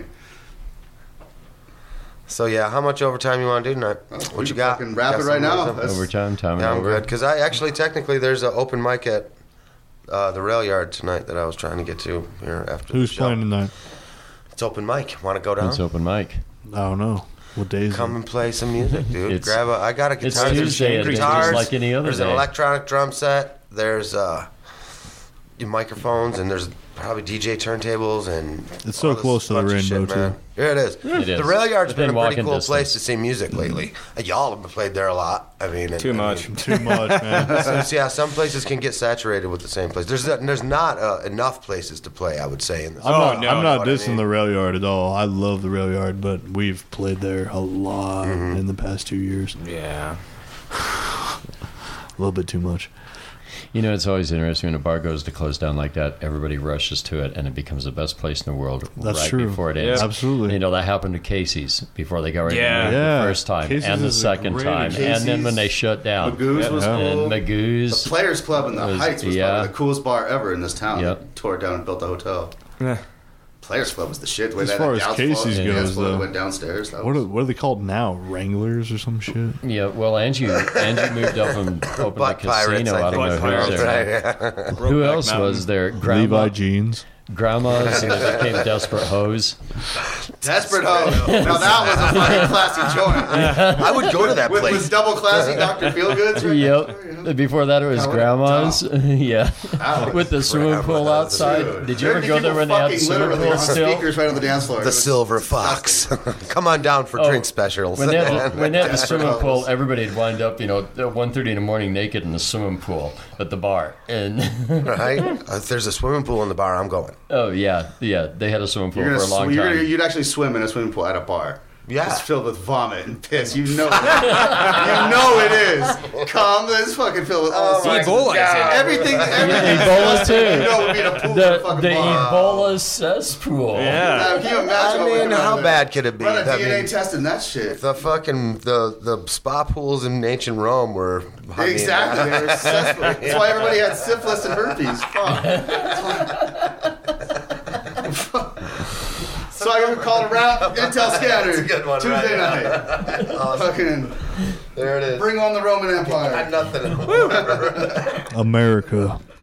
So, yeah, how much overtime you want to do tonight? What you got? Fucking wrap it right now. That's- Overtime, time Yeah, I'm over. good. Because I actually, technically, there's an open mic at the Rail Yard tonight that I was trying to get to here after Who's the show. playing tonight? It's open mic. Want to go down? It's open mic. I don't know. What day is Come it? and play some music, dude. It's- I got a guitar. It's There's Tuesday, it's guitars. just like any other There's an day. electronic drum set. There's microphones, and there's probably DJ turntables, and It's so all this close to the bunch of Rainbow, shit, man. too. Yeah, it is. It is. The Rail Yard's Within been a pretty walking cool distance. place to see music lately. Y'all have played there a lot. I mean, Too much. Too much, man. yeah, some places can get saturated with the same place. There's not enough places to play, I would say. In this I'm not what I dissing mean? the Rail Yard at all. I love the Rail Yard, but we've played there a lot in the past 2 years. Yeah. A little bit too much. You know, it's always interesting when a bar goes to close down like that. Everybody rushes to it, and it becomes the best place in the world That's right true. before it Yeah. ends. Absolutely. You know, that happened to Casey's before they got ready Yeah. to move Yeah. the first time, Casey's and the is a second great time, and then when Casey's, they shut down. Magoo's was Yeah. cool. And Magoo's. The Players Club in the was- Heights was yeah. probably the coolest bar ever in this town. Yep. They tore it down and built a hotel. Yeah. Players Club was the shit. The way As that far as dance Casey's floor- dance goes, floor though. went downstairs. That What was- are they called now? Wranglers or some shit? Yeah, well, Angie moved up and opened Butt the Pirates, casino. I don't know Butt who was Pirates, there. Right. Who Brokeback else Mountain. was there? Levi jeans. Grandma's, and they became Desperate Hoes. Desperate Hoes. Now that was a fucking classy joint. I would go to that With place. double classy Dr. Feelgoods. Right Yep. Before that, it was That was Grandma's. Yeah. That was With the swimming pool Grandma's. outside. Dude, Did you ever there'd be go there people when they had fucking swimming literally pools on still? speakers right on the dance floor. The It was Silver disgusting. Fox. Come on down for Oh. drink specials. When they had the Desperate swimming pool, Hoes. everybody would wind up, at 1:30 in the morning naked in the swimming pool at the bar. And Right? If there's a swimming pool in the bar, I'm going. oh yeah, they had a swimming pool You're for a long time. You'd actually swim in a swimming pool at a bar. Yeah. It's filled with vomit and piss. You know it. You know it is. Cum is fucking filled with all sorts of Ebola is in it. everything. Ebola too. You know would be in a pool in a The fucking bar. Ebola cesspool. Yeah. Now, can you imagine? I what would mean, come out how of bad it? could it be? Run a I DNA mean, test in that shit. the fucking the spa pools in ancient Rome were I mean, Exactly. They were cesspool. That's why everybody had syphilis and herpes. Fuck. So I got called a rap Intel scanner. That's a good one, Tuesday right? night. Awesome. Fucking There it is. bring on the Roman Empire. Nothing. America.